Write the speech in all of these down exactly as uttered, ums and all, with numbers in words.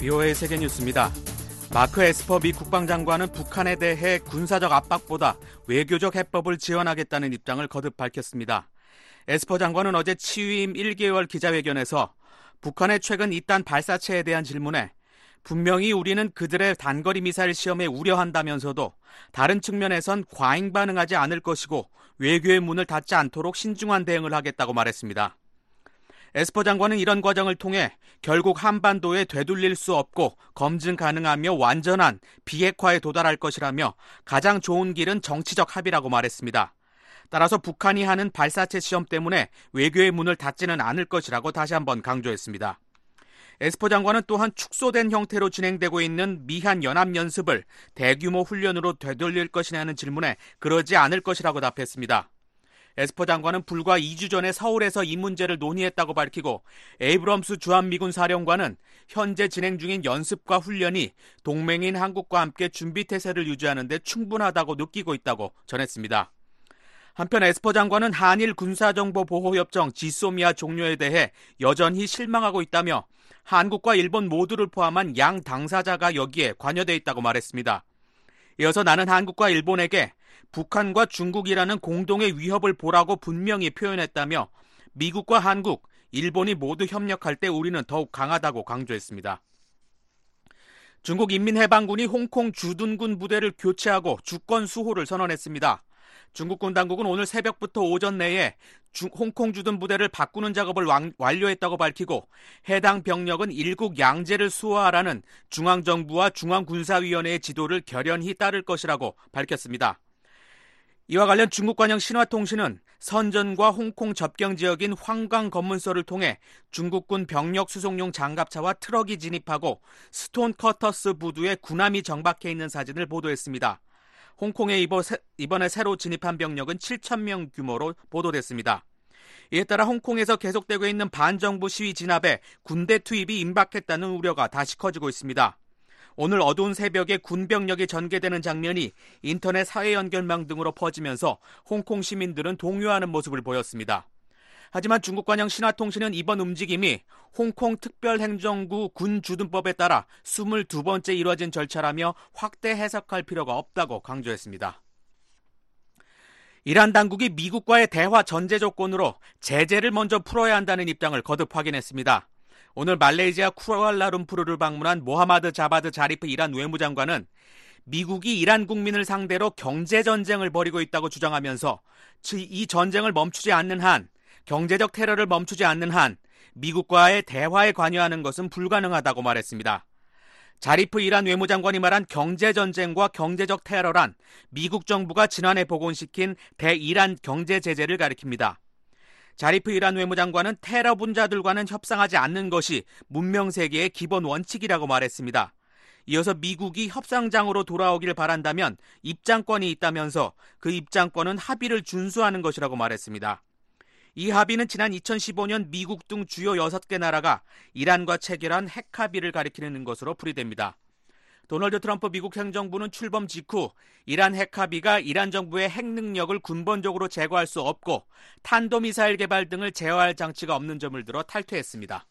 비오에이 세계뉴스입니다. 마크 에스퍼 미 국방장관은 북한에 대해 군사적 압박보다 외교적 해법을 지원하겠다는 입장을 거듭 밝혔습니다. 에스퍼 장관은 어제 취임 일 개월 기자회견에서 북한의 최근 잇단 발사체에 대한 질문에 분명히 우리는 그들의 단거리 미사일 시험에 우려한다면서도 다른 측면에선 과잉 반응하지 않을 것이고 외교의 문을 닫지 않도록 신중한 대응을 하겠다고 말했습니다. 에스퍼 장관은 이런 과정을 통해 결국 한반도에 되돌릴 수 없고 검증 가능하며 완전한 비핵화에 도달할 것이라며 가장 좋은 길은 정치적 합의라고 말했습니다. 따라서 북한이 하는 발사체 시험 때문에 외교의 문을 닫지는 않을 것이라고 다시 한번 강조했습니다. 에스퍼 장관은 또한 축소된 형태로 진행되고 있는 미한 연합연습을 대규모 훈련으로 되돌릴 것이냐는 질문에 그러지 않을 것이라고 답했습니다. 에스퍼 장관은 불과 이 주 전에 서울에서 이 문제를 논의했다고 밝히고 에이브럼스 주한미군 사령관은 현재 진행 중인 연습과 훈련이 동맹인 한국과 함께 준비태세를 유지하는 데 충분하다고 느끼고 있다고 전했습니다. 한편 에스퍼 장관은 한일 군사정보보호협정 지소미아 종료에 대해 여전히 실망하고 있다며 한국과 일본 모두를 포함한 양 당사자가 여기에 관여돼 있다고 말했습니다. 이어서 나는 한국과 일본에게 북한과 중국이라는 공동의 위협을 보라고 분명히 표현했다며 미국과 한국, 일본이 모두 협력할 때 우리는 더욱 강하다고 강조했습니다. 중국 인민해방군이 홍콩 주둔군 부대를 교체하고 주권 수호를 선언했습니다. 중국군 당국은 오늘 새벽부터 오전 내에 주, 홍콩 주둔 부대를 바꾸는 작업을 왕, 완료했다고 밝히고 해당 병력은 일국 양제를 수호하라는 중앙정부와 중앙군사위원회의 지도를 결연히 따를 것이라고 밝혔습니다. 이와 관련 중국 관영 신화통신은 선전과 홍콩 접경 지역인 황강 검문소를 통해 중국군 병력 수송용 장갑차와 트럭이 진입하고 스톤 커터스 부두에 군함이 정박해 있는 사진을 보도했습니다. 홍콩에 이번에 새로 진입한 병력은 칠천 명 규모로 보도됐습니다. 이에 따라 홍콩에서 계속되고 있는 반정부 시위 진압에 군대 투입이 임박했다는 우려가 다시 커지고 있습니다. 오늘 어두운 새벽에 군병력이 전개되는 장면이 인터넷 사회연결망 등으로 퍼지면서 홍콩 시민들은 동요하는 모습을 보였습니다. 하지만 중국 관영 신화통신은 이번 움직임이 홍콩 특별행정구 군주둔법에 따라 스물두 번째 이뤄진 절차라며 확대 해석할 필요가 없다고 강조했습니다. 이란 당국이 미국과의 대화 전제 조건으로 제재를 먼저 풀어야 한다는 입장을 거듭 확인했습니다. 오늘 말레이시아 쿠알라룸푸르를 방문한 모하마드 자바드 자리프 이란 외무장관은 미국이 이란 국민을 상대로 경제전쟁을 벌이고 있다고 주장하면서 이 전쟁을 멈추지 않는 한, 경제적 테러를 멈추지 않는 한 미국과의 대화에 관여하는 것은 불가능하다고 말했습니다. 자리프 이란 외무장관이 말한 경제전쟁과 경제적 테러란 미국 정부가 지난해 복원시킨 대이란 경제제재를 가리킵니다. 자리프 이란 외무장관은 테러 분자들과는 협상하지 않는 것이 문명세계의 기본 원칙이라고 말했습니다. 이어서 미국이 협상장으로 돌아오길 바란다면 입장권이 있다면서 그 입장권은 합의를 준수하는 것이라고 말했습니다. 이 합의는 지난 이천십오 년 미국 등 주요 여섯 개 나라가 이란과 체결한 핵 합의를 가리키는 것으로 풀이됩니다. 도널드 트럼프 미국 행정부는 출범 직후 이란 핵 합의가 이란 정부의 핵 능력을 근본적으로 제거할 수 없고 탄도미사일 개발 등을 제어할 장치가 없는 점을 들어 탈퇴했습니다.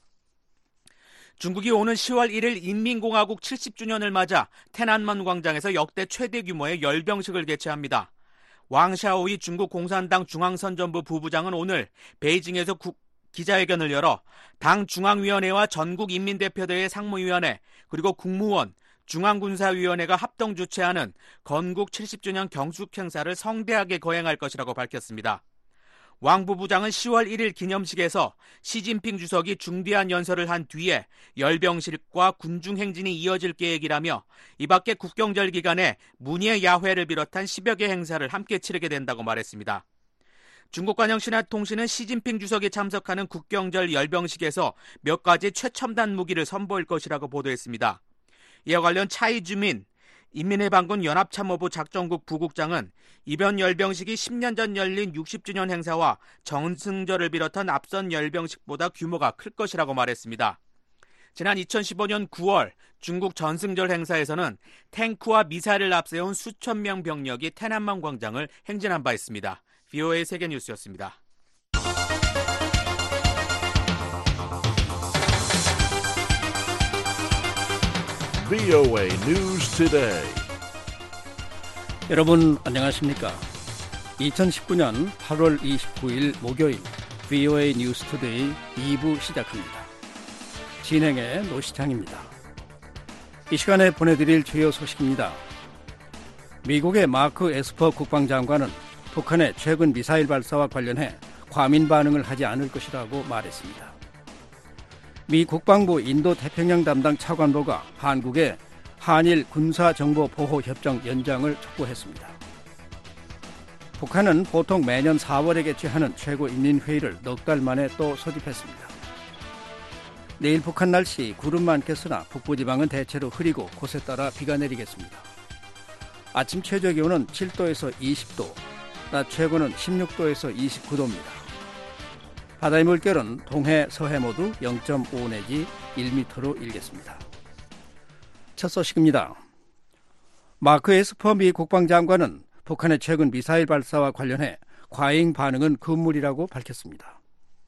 중국이 오는 시월 일일 인민공화국 칠십 주년을 맞아天安문 광장에서 역대 최대 규모의 열병식을 개최합니다. 왕샤오이 중국 공산당 중앙선전부 부부장은 오늘 베이징에서 국, 기자회견을 열어 당 중앙위원회와 전국인민대표대회 상무위원회 그리고 국무원, 중앙군사위원회가 합동 주최하는 건국 칠십 주년 경축 행사를 성대하게 거행할 것이라고 밝혔습니다. 왕 부부장은 시월 일일 기념식에서 시진핑 주석이 중대한 연설을 한 뒤에 열병식과 군중행진이 이어질 계획이라며 이 밖에 국경절 기간에 문예 야회를 비롯한 십여 개 행사를 함께 치르게 된다고 말했습니다. 중국 관영 신화통신은 시진핑 주석이 참석하는 국경절 열병식에서 몇 가지 최첨단 무기를 선보일 것이라고 보도했습니다. 이와 관련 차이주민 인민해방군 연합참모부 작전국 부국장은 이번 열병식이 십 년 전 열린 육십 주년 행사와 전승절을 비롯한 앞선 열병식보다 규모가 클 것이라고 말했습니다. 지난 이천십오 년 구월 중국 전승절 행사에서는 탱크와 미사일을 앞세운 수천 명 병력이天安문 광장을 행진한 바 있습니다. 비오에이 세계뉴스였습니다. 브이오에이 News Today. 여러분 안녕하십니까? 이천십구 년 팔월 이십구일 목요일 브이오에이 뉴스 투데이 이 부 시작합니다. 진행의 노시창입니다. 이 시간에 보내드릴 주요 소식입니다. 미국의 마크 에스퍼 국방장관은 북한의 최근 미사일 발사와 관련해 과민 반응을 하지 않을 것이라고 말했습니다. 미 국방부 인도태평양 담당 차관보가 한국에 한일 군사정보보호협정 연장을 촉구했습니다. 북한은 보통 매년 사월에 개최하는 최고인민회의를 넉 달 만에 또 소집했습니다. 내일 북한 날씨 구름 많겠으나 북부지방은 대체로 흐리고 곳에 따라 비가 내리겠습니다. 아침 최저기온은 칠 도에서 이십 도, 낮 최고는 십육 도에서 이십구 도입니다. 바다의 물결은 동해, 서해 모두 영 점 오 내지 일 미터로 일겠습니다. 첫 소식입니다. 마크 에스퍼 미 국방장관은 북한의 최근 미사일 발사와 관련해 과잉 반응은 금물이라고 밝혔습니다.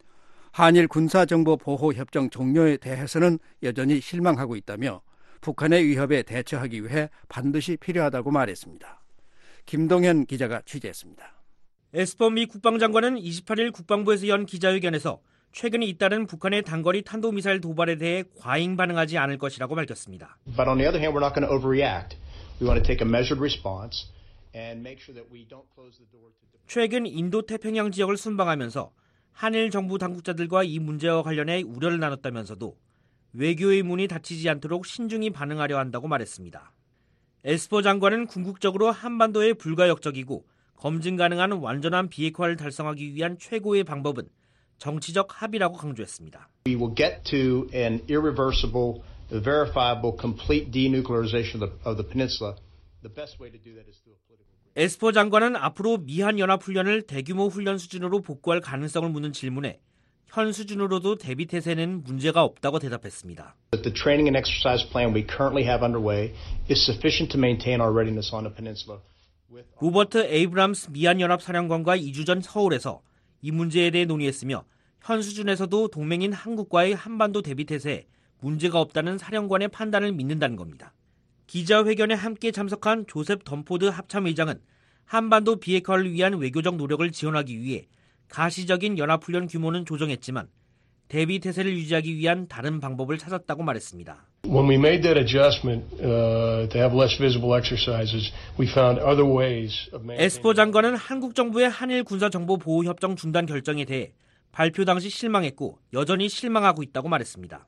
한일 군사정보보호협정 종료에 대해서는 여전히 실망하고 있다며 북한의 위협에 대처하기 위해 반드시 필요하다고 말했습니다. 김동현 기자가 취재했습니다. 에스퍼 미 국방장관은 이십팔일 국방부에서 연 기자회견에서 최근 잇따른 북한의 단거리 탄도미사일 도발에 대해 과잉 반응하지 않을 것이라고 밝혔습니다. But on the other hand, we're not going to overreact. We want to take a measured response and make sure that we don't close the door to... 최근 인도 태평양 지역을 순방하면서 한일 정부 당국자들과 이 문제와 관련해 우려를 나눴다면서도 외교의 문이 닫히지 않도록 신중히 반응하려 한다고 말했습니다. 에스퍼 장관은 궁극적으로 한반도에 불가역적이고 검증 가능한 완전한 비핵화를 달성하기 위한 최고의 방법은 정치적 합의라고 강조했습니다. We will get to an irreversible, verifiable, complete denuclearization of the, of the peninsula. The best way to do that is through a political agreement. 에스퍼 장관은 앞으로 미한 연합 훈련을 대규모 훈련 수준으로 복구할 가능성을 묻는 질문에 현 수준으로도 대비 태세는 문제가 없다고 대답했습니다. The training and exercise plan we currently have underway is sufficient to maintain our readiness on the peninsula. 로버트 에이브람스 미한연합 사령관과 이 주 전 서울에서 이 문제에 대해 논의했으며 현 수준에서도 동맹인 한국과의 한반도 대비 태세에 문제가 없다는 사령관의 판단을 믿는다는 겁니다. 기자회견에 함께 참석한 조셉 덤포드 합참의장은 한반도 비핵화를 위한 외교적 노력을 지원하기 위해 가시적인 연합훈련 규모는 조정했지만 대비 태세를 유지하기 위한 다른 방법을 찾았다고 말했습니다. When we made that adjustment uh, to have less visible exercises, we found other ways of maintaining... 에스퍼 장관은 한국 정부의 한일 군사정보보호협정 중단 결정에 대해 발표 당시 실망했고 여전히 실망하고 있다고 말했습니다.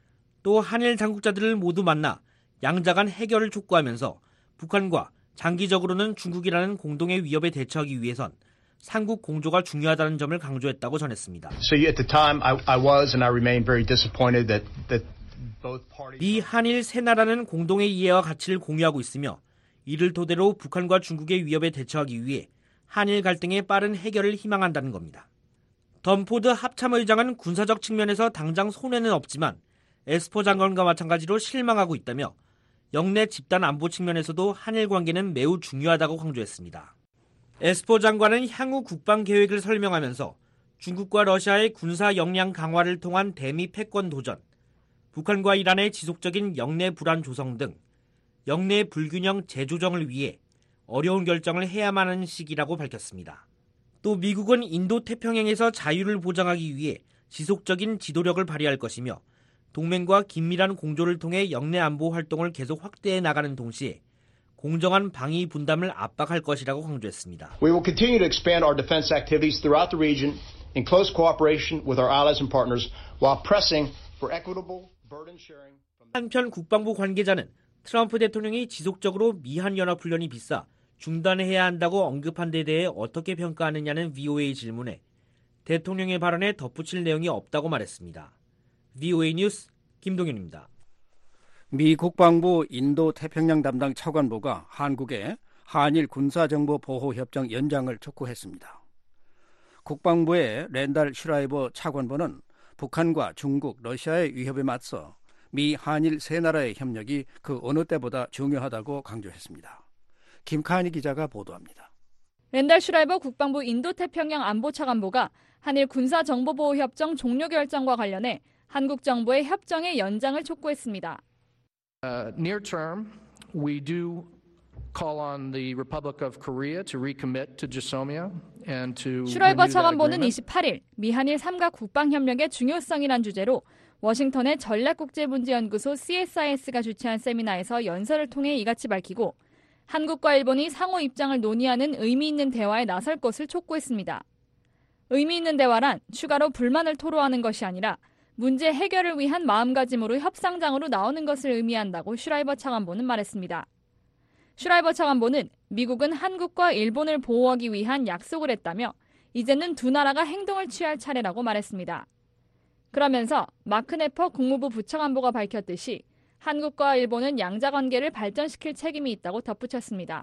또 한일 당국자들을 모두 만나 양자 간 해결을 촉구하면서 북한과 장기적으로는 중국이라는 공동의 위협에 대처하기 위해선 삼국 공조가 중요하다는 점을 강조했다고 전했습니다. So at the time, I, I was and I remain very disappointed that that both parties. 미 한일 세 나라는 공동의 이해와 가치를 공유하고 있으며 이를 토대로 북한과 중국의 위협에 대처하기 위해 한일 갈등의 빠른 해결을 희망한다는 겁니다. 덤포드 합참의장은 군사적 측면에서 당장 손해는 없지만 에스퍼 장관과 마찬가지로 실망하고 있다며 영내 집단 안보 측면에서도 한일 관계는 매우 중요하다고 강조했습니다. 에스퍼 장관은 향후 국방 계획을 설명하면서 중국과 러시아의 군사 역량 강화를 통한 대미 패권 도전, 북한과 이란의 지속적인 영내 불안 조성 등 영내 불균형 재조정을 위해 어려운 결정을 해야만 하는 시기라고 밝혔습니다. 또 미국은 인도 태평양에서 자유를 보장하기 위해 지속적인 지도력을 발휘할 것이며 동맹과 긴밀한 공조를 통해 영내 안보 활동을 계속 확대해 나가는 동시에 공정한 방위 분담을 압박할 것이라고 강조했습니다. We will continue to expand our defense activities throughout the region in close cooperation with our allies and partners while pressing for equitable burden sharing. 한편 국방부 관계자는 트럼프 대통령이 지속적으로 미한 연합훈련이 비싸 중단해야 한다고 언급한 데 대해 어떻게 평가하느냐는 브이오에이 질문에 대통령의 발언에 덧붙일 내용이 없다고 말했습니다. 브이오에이 뉴스 김동현입니다. 미 국방부 인도태평양 담당 차관보가 한국에 한일 군사정보보호협정 연장을 촉구했습니다. 국방부의 랜달 슈라이버 차관보는 북한과 중국, 러시아의 위협에 맞서 미, 한일 세 나라의 협력이 그 어느 때보다 중요하다고 강조했습니다. 김카니 기자가 보도합니다. 랜달 슈라이버 국방부 인도태평양 안보차관보가 한일 군사정보보호협정 종료 결정과 관련해 한국 정부의 협정의 연장을 촉구했습니다. Uh, near term, we do call on the Republic of Korea to recommit to GSOMIA and to 슈라이버 renew that 차관보는 agreement. 이십팔 일 미한일 삼각 국방협력의 중요성이란 주제로 워싱턴의 전략국제문제연구소 씨에스아이에스가 주최한 세미나에서 연설을 통해 이같이 밝히고 한국과 일본이 상호 입장을 논의하는 의미 있는 대화에 나설 것을 촉구했습니다. 의미 있는 대화란 추가로 불만을 토로하는 것이 아니라 문제 해결을 위한 마음가짐으로 협상장으로 나오는 것을 의미한다고 슈라이버 차관보는 말했습니다. 슈라이버 차관보는 미국은 한국과 일본을 보호하기 위한 약속을 했다며 이제는 두 나라가 행동을 취할 차례라고 말했습니다. 그러면서 마크 네퍼 국무부 부차관보가 밝혔듯이 한국과 일본은 양자관계를 발전시킬 책임이 있다고 덧붙였습니다.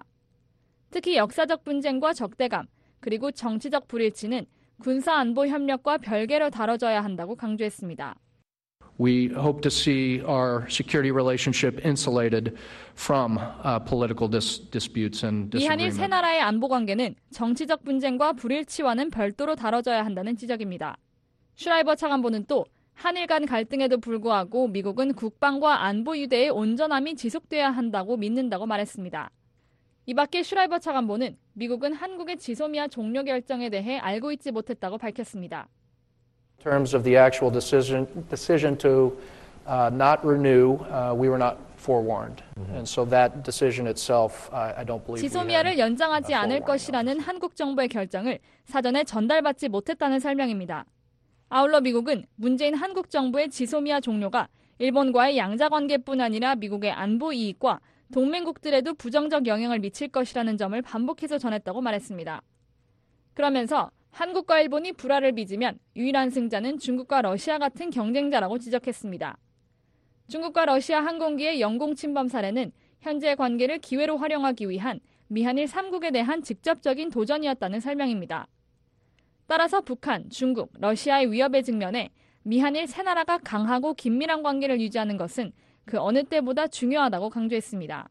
특히 역사적 분쟁과 적대감, 그리고 정치적 불일치는 군사안보 협력과 별개로 다뤄져야 한다고 강조했습니다. We hope to see our security relationship insulated from uh, political dis- disputes and 미한일 disagreement. 세 나라의 안보 관계는 정치적 분쟁과 불일치와는 별도로 다뤄져야 한다는 지적입니다. 슈라이버 차관보는 또 한일 간 갈등에도 불구하고 미국은 국방과 안보 유대의 온전함이 지속돼야 한다고 믿는다고 말했습니다. 이 밖에 슈라이버 차관보는 미국은 한국의 지소미아 종료 결정에 대해 알고 있지 못했다고 밝혔습니다. In terms of the actual decision, decision to uh, not renew, uh, we were not forewarned. Mm-hmm. And so that decision itself, I, I don't believe we had 지소미아를 연장하지 않을 forewarning 것이라는 한국 정부의 결정을 사전에 전달받지 못했다는 설명입니다. 아울러 미국은 문재인 한국 정부의 지소미아 종료가 일본과의 양자관계뿐 아니라 미국의 안보 이익과 동맹국들에도 부정적 영향을 미칠 것이라는 점을 반복해서 전했다고 말했습니다. 그러면서 한국과 일본이 불화를 빚으면 유일한 승자는 중국과 러시아 같은 경쟁자라고 지적했습니다. 중국과 러시아 항공기의 영공 침범 사례는 현재 관계를 기회로 활용하기 위한 미한일 삼국에 대한 직접적인 도전이었다는 설명입니다. 따라서 북한, 중국, 러시아의 위협에 직면해 미한일 세 나라가 강하고 긴밀한 관계를 유지하는 것은 그 어느 때보다 중요하다고 강조했습니다.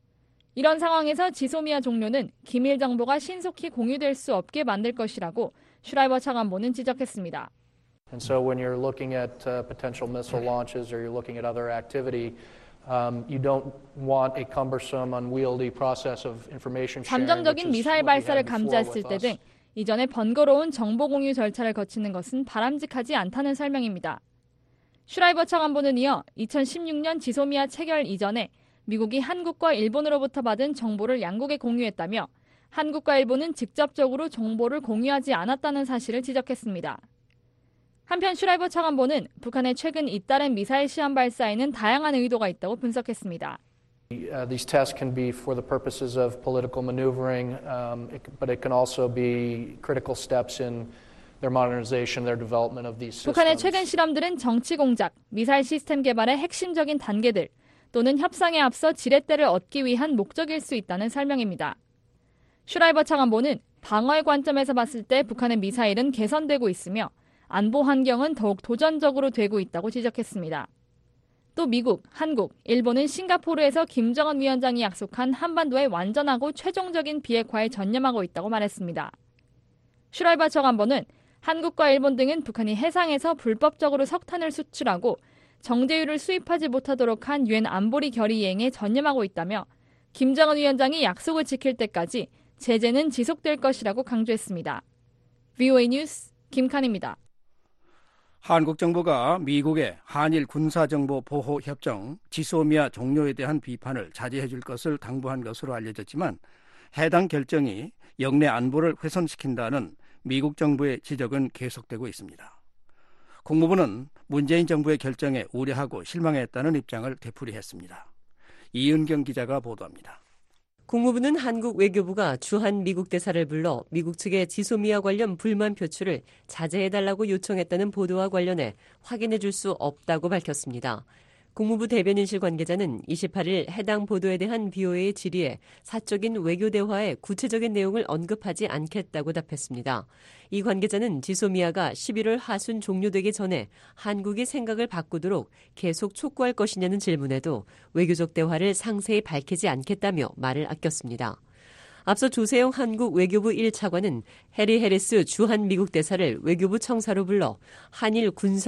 이런 상황에서 지소미아 종료는 기밀 정보가 신속히 공유될 수 없게 만들 것이라고 슈라이버 차관보는 지적했습니다. And so when you're looking at uh, potential missile launches or you're looking at other activity, um, you don't want a cumbersome, unwieldy process of information sharing. 잠정적인 미사일 발사를 감지했을 때 등 이전에 번거로운 정보 공유 절차를 거치는 것은 바람직하지 않다는 설명입니다. 슈라이버 차관보는 이어 이천십육 년 지소미아 체결 이전에 미국이 한국과 일본으로부터 받은 정보를 양국에 공유했다며 한국과 일본은 직접적으로 정보를 공유하지 않았다는 사실을 지적했습니다. 한편 슈라이버 차관보는 북한의 최근 잇따른 미사일 시험 발사에는 다양한 의도가 있다고 분석했습니다. Uh, these tests can be for the purposes of political maneuvering, um, it, but it can also be critical steps in their modernization, their development of these systems. 북한의 최근 실험들은 정치 공작, 미사일 시스템 개발의 핵심적인 단계들 또는 협상에 앞서 지렛대를 얻기 위한 목적일 수 있다는 설명입니다. 슈라이버 차관보는 방어의 관점에서 봤을 때 북한의 미사일은 개선되고 있으며 안보 환경은 더욱 도전적으로 되고 있다고 지적했습니다. 또 미국, 한국, 일본은 싱가포르에서 김정은 위원장이 약속한 한반도의 완전하고 최종적인 비핵화에 전념하고 있다고 말했습니다. 슈라이버 차관보는 한국과 일본 등은 북한이 해상에서 불법적으로 석탄을 수출하고 정제유를 수입하지 못하도록 한 유엔 안보리 결의 이행에 전념하고 있다며 김정은 위원장이 약속을 지킬 때까지 제재는 지속될 것이라고 강조했습니다. 브이오에이 뉴스 김칸입니다. 한국 정부가 미국의 한일 군사정보 보호 협정 지소미아 종료에 대한 비판을 자제해 줄 것을 당부한 것으로 알려졌지만 해당 결정이 영내 안보를 훼손시킨다는 미국 정부의 지적은 계속되고 있습니다. 국무부는 문재인 정부의 결정에 우려하고 실망했다는 입장을 되풀이했습니다. 이은경 기자가 보도합니다. 국무부는 한국 외교부가 주한 미국 대사를 불러 미국 측의 지소미아 관련 불만 표출을 자제해달라고 요청했다는 보도와 관련해 확인해 줄 수 없다고 밝혔습니다. 국무부 대변인실 관계자는 이십팔 일 해당 보도에 대한 비오에이의 질의에 사적인 외교 대화의 구체적인 내용을 언급하지 않겠다고 답했습니다. 이 관계자는 지소미아가 십일월 하순 종료되기 전에 한국이 생각을 바꾸도록 계속 촉구할 것이냐는 질문에도 외교적 대화를 상세히 밝히지 않겠다며 말을 아꼈습니다. 앞서 조세영 한국 외교부 일 차관은 해리 해리스 주한 미국 대사를 외교부 청사로 불러 한일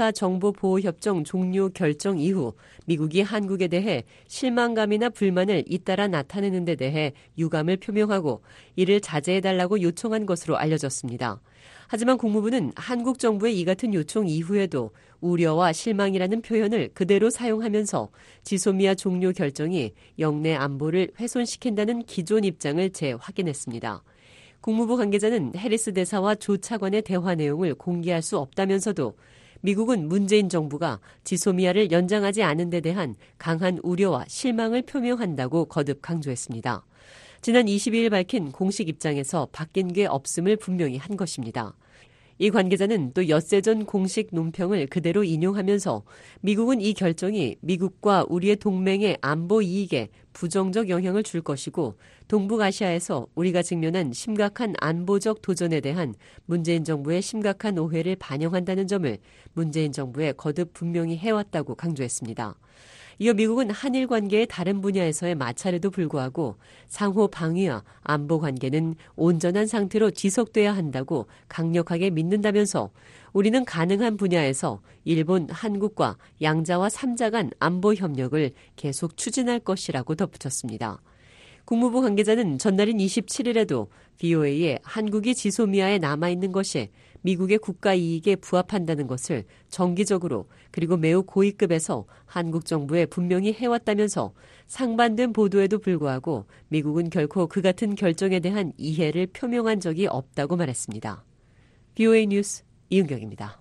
군사정보보호협정 종료 결정 이후 미국이 한국에 대해 실망감이나 불만을 잇따라 나타내는 데 대해 유감을 표명하고 이를 자제해달라고 요청한 것으로 알려졌습니다. 하지만 국무부는 한국 정부의 이 같은 요청 이후에도 우려와 실망이라는 표현을 그대로 사용하면서 지소미아 종료 결정이 영내 안보를 훼손시킨다는 기존 입장을 재확인했습니다. 국무부 관계자는 해리스 대사와 조 차관의 대화 내용을 공개할 수 없다면서도 미국은 문재인 정부가 지소미아를 연장하지 않은 데 대한 강한 우려와 실망을 표명한다고 거듭 강조했습니다. 지난 이십이 일 밝힌 공식 입장에서 바뀐 게 없음을 분명히 한 것입니다. 이 관계자는 또 엿새 전 공식 논평을 그대로 인용하면서 미국은 이 결정이 미국과 우리의 동맹의 안보 이익에 부정적 영향을 줄 것이고 동북아시아에서 우리가 직면한 심각한 안보적 도전에 대한 문재인 정부의 심각한 오해를 반영한다는 점을 문재인 정부에 거듭 분명히 해왔다고 강조했습니다. 이어 미국은 한일 관계의 다른 분야에서의 마찰에도 불구하고 상호 방위와 안보 관계는 온전한 상태로 지속돼야 한다고 강력하게 믿는다면서 우리는 가능한 분야에서 일본, 한국과 양자와 삼자 간 안보 협력을 계속 추진할 것이라고 덧붙였습니다. 국무부 관계자는 전날인 이십칠 일에도 브이오에이에 한국이 지소미아에 남아있는 것이 미국의 국가 이익에 부합한다는 것을 정기적으로 그리고 매우 고위급에서 한국 정부에 분명히 해왔다면서 상반된 보도에도 불구하고 미국은 결코 그 같은 결정에 대한 이해를 표명한 적이 없다고 말했습니다. 브이오에이 뉴스 이은경입니다.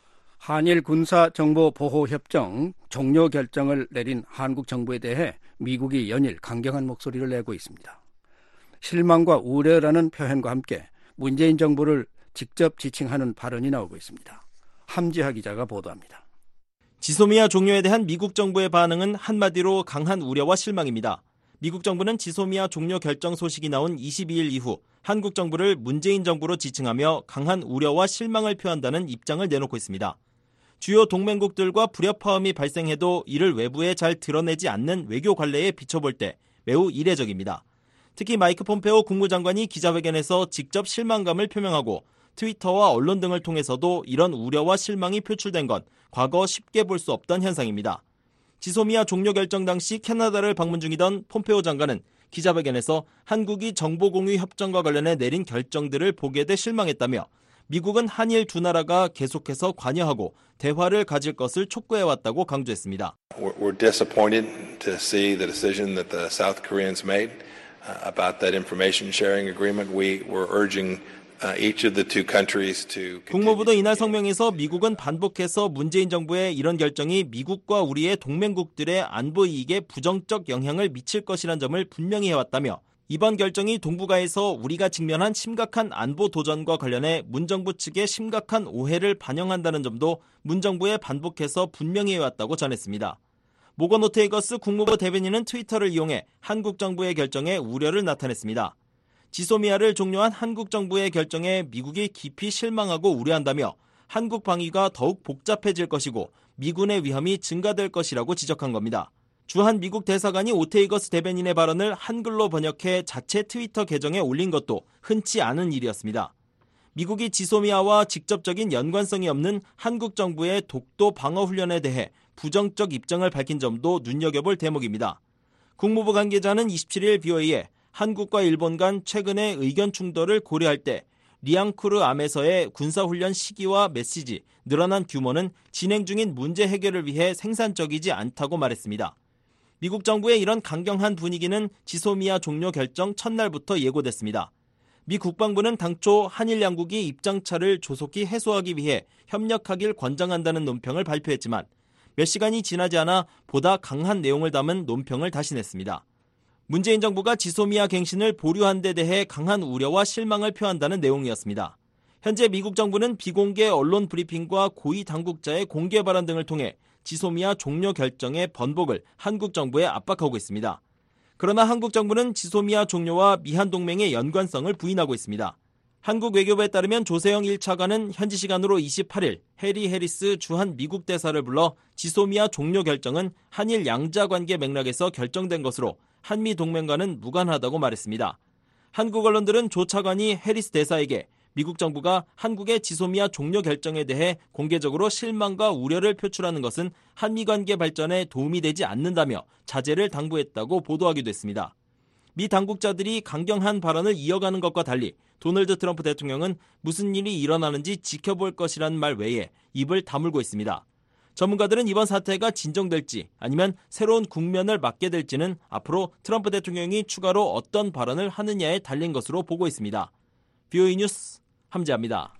한일 군사정보보호협정 종료 결정을 내린 한국 정부에 대해 미국이 연일 강경한 목소리를 내고 있습니다. 실망과 우려라는 표현과 함께 문재인 정부를 직접 지칭하는 발언이 나오고 있습니다. 함지하 기자가 보도합니다. 지소미아 종료에 대한 미국 정부의 반응은 한마디로 강한 우려와 실망입니다. 미국 정부는 지소미아 종료 결정 소식이 나온 이십이 일 이후 한국 정부를 문재인 정부로 지칭하며 강한 우려와 실망을 표한다는 입장을 내놓고 있습니다. 주요 동맹국들과 불협화음이 발생해도 이를 외부에 잘 드러내지 않는 외교 관례에 비춰볼 때 매우 이례적입니다. 특히 마이크 폼페오 국무장관이 기자회견에서 직접 실망감을 표명하고 트위터와 언론 등을 통해서도 이런 우려와 실망이 표출된 건 과거 쉽게 볼 수 없던 현상입니다. 지소미아 종료 결정 당시 캐나다를 방문 중이던 폼페오 장관은 기자회견에서 한국이 정보공유 협정과 관련해 내린 결정들을 보게 돼 실망했다며 미국은 한일 두 나라가 계속해서 관여하고 대화를 가질 것을 촉구해왔다고 강조했습니다. We're disappointed to see the decision that the South Koreans made about that information sharing agreement. We were urging each of the two countries to. 국무부도 이날 성명에서 미국은 반복해서 문재인 정부의 이런 결정이 미국과 우리의 동맹국들의 안보 이익에 부정적 영향을 미칠 것이란 점을 분명히 해왔다며 이번 결정이 동북아에서 우리가 직면한 심각한 안보 도전과 관련해 문 정부 측의 심각한 오해를 반영한다는 점도 문 정부에 반복해서 분명히 해왔다고 전했습니다. 모건 오테이거스 국무부 대변인은 트위터를 이용해 한국 정부의 결정에 우려를 나타냈습니다. 지소미아를 종료한 한국 정부의 결정에 미국이 깊이 실망하고 우려한다며 한국 방위가 더욱 복잡해질 것이고 미군의 위험이 증가될 것이라고 지적한 겁니다. 주한 미국 대사관이 오테이거스 대변인의 발언을 한글로 번역해 자체 트위터 계정에 올린 것도 흔치 않은 일이었습니다. 미국이 지소미아와 직접적인 연관성이 없는 한국 정부의 독도 방어 훈련에 대해 부정적 입장을 밝힌 점도 눈여겨볼 대목입니다. 국무부 관계자는 이십칠 일 브이오에이에 한국과 일본 간 최근의 의견 충돌을 고려할 때 리앙쿠르 암에서의 군사훈련 시기와 메시지, 늘어난 규모는 진행 중인 문제 해결을 위해 생산적이지 않다고 말했습니다. 미국 정부의 이런 강경한 분위기는 지소미아 종료 결정 첫날부터 예고됐습니다. 미 국방부는 당초 한일 양국이 입장차를 조속히 해소하기 위해 협력하길 권장한다는 논평을 발표했지만 몇 시간이 지나지 않아 보다 강한 내용을 담은 논평을 다시 냈습니다. 문재인 정부가 지소미아 갱신을 보류한 데 대해 강한 우려와 실망을 표한다는 내용이었습니다. 현재 미국 정부는 비공개 언론 브리핑과 고위 당국자의 공개 발언 등을 통해 지소미아 종료 결정의 번복을 한국 정부에 압박하고 있습니다. 그러나 한국 정부는 지소미아 종료와 미한 동맹의 연관성을 부인하고 있습니다. 한국 외교부에 따르면 조세영 일 차관은 현지 시간으로 이십팔 일 해리 해리스 주한 미국 대사를 불러 지소미아 종료 결정은 한일 양자 관계 맥락에서 결정된 것으로 한미 동맹과는 무관하다고 말했습니다. 한국 언론들은 조 차관이 해리스 대사에게 미국 정부가 한국의 지소미아 종료 결정에 대해 공개적으로 실망과 우려를 표출하는 것은 한미 관계 발전에 도움이 되지 않는다며 자제를 당부했다고 보도하기도 했습니다. 미 당국자들이 강경한 발언을 이어가는 것과 달리 도널드 트럼프 대통령은 무슨 일이 일어나는지 지켜볼 것이라는 말 외에 입을 다물고 있습니다. 전문가들은 이번 사태가 진정될지 아니면 새로운 국면을 맞게 될지는 앞으로 트럼프 대통령이 추가로 어떤 발언을 하느냐에 달린 것으로 보고 있습니다. 비오이 뉴스 함재합니다.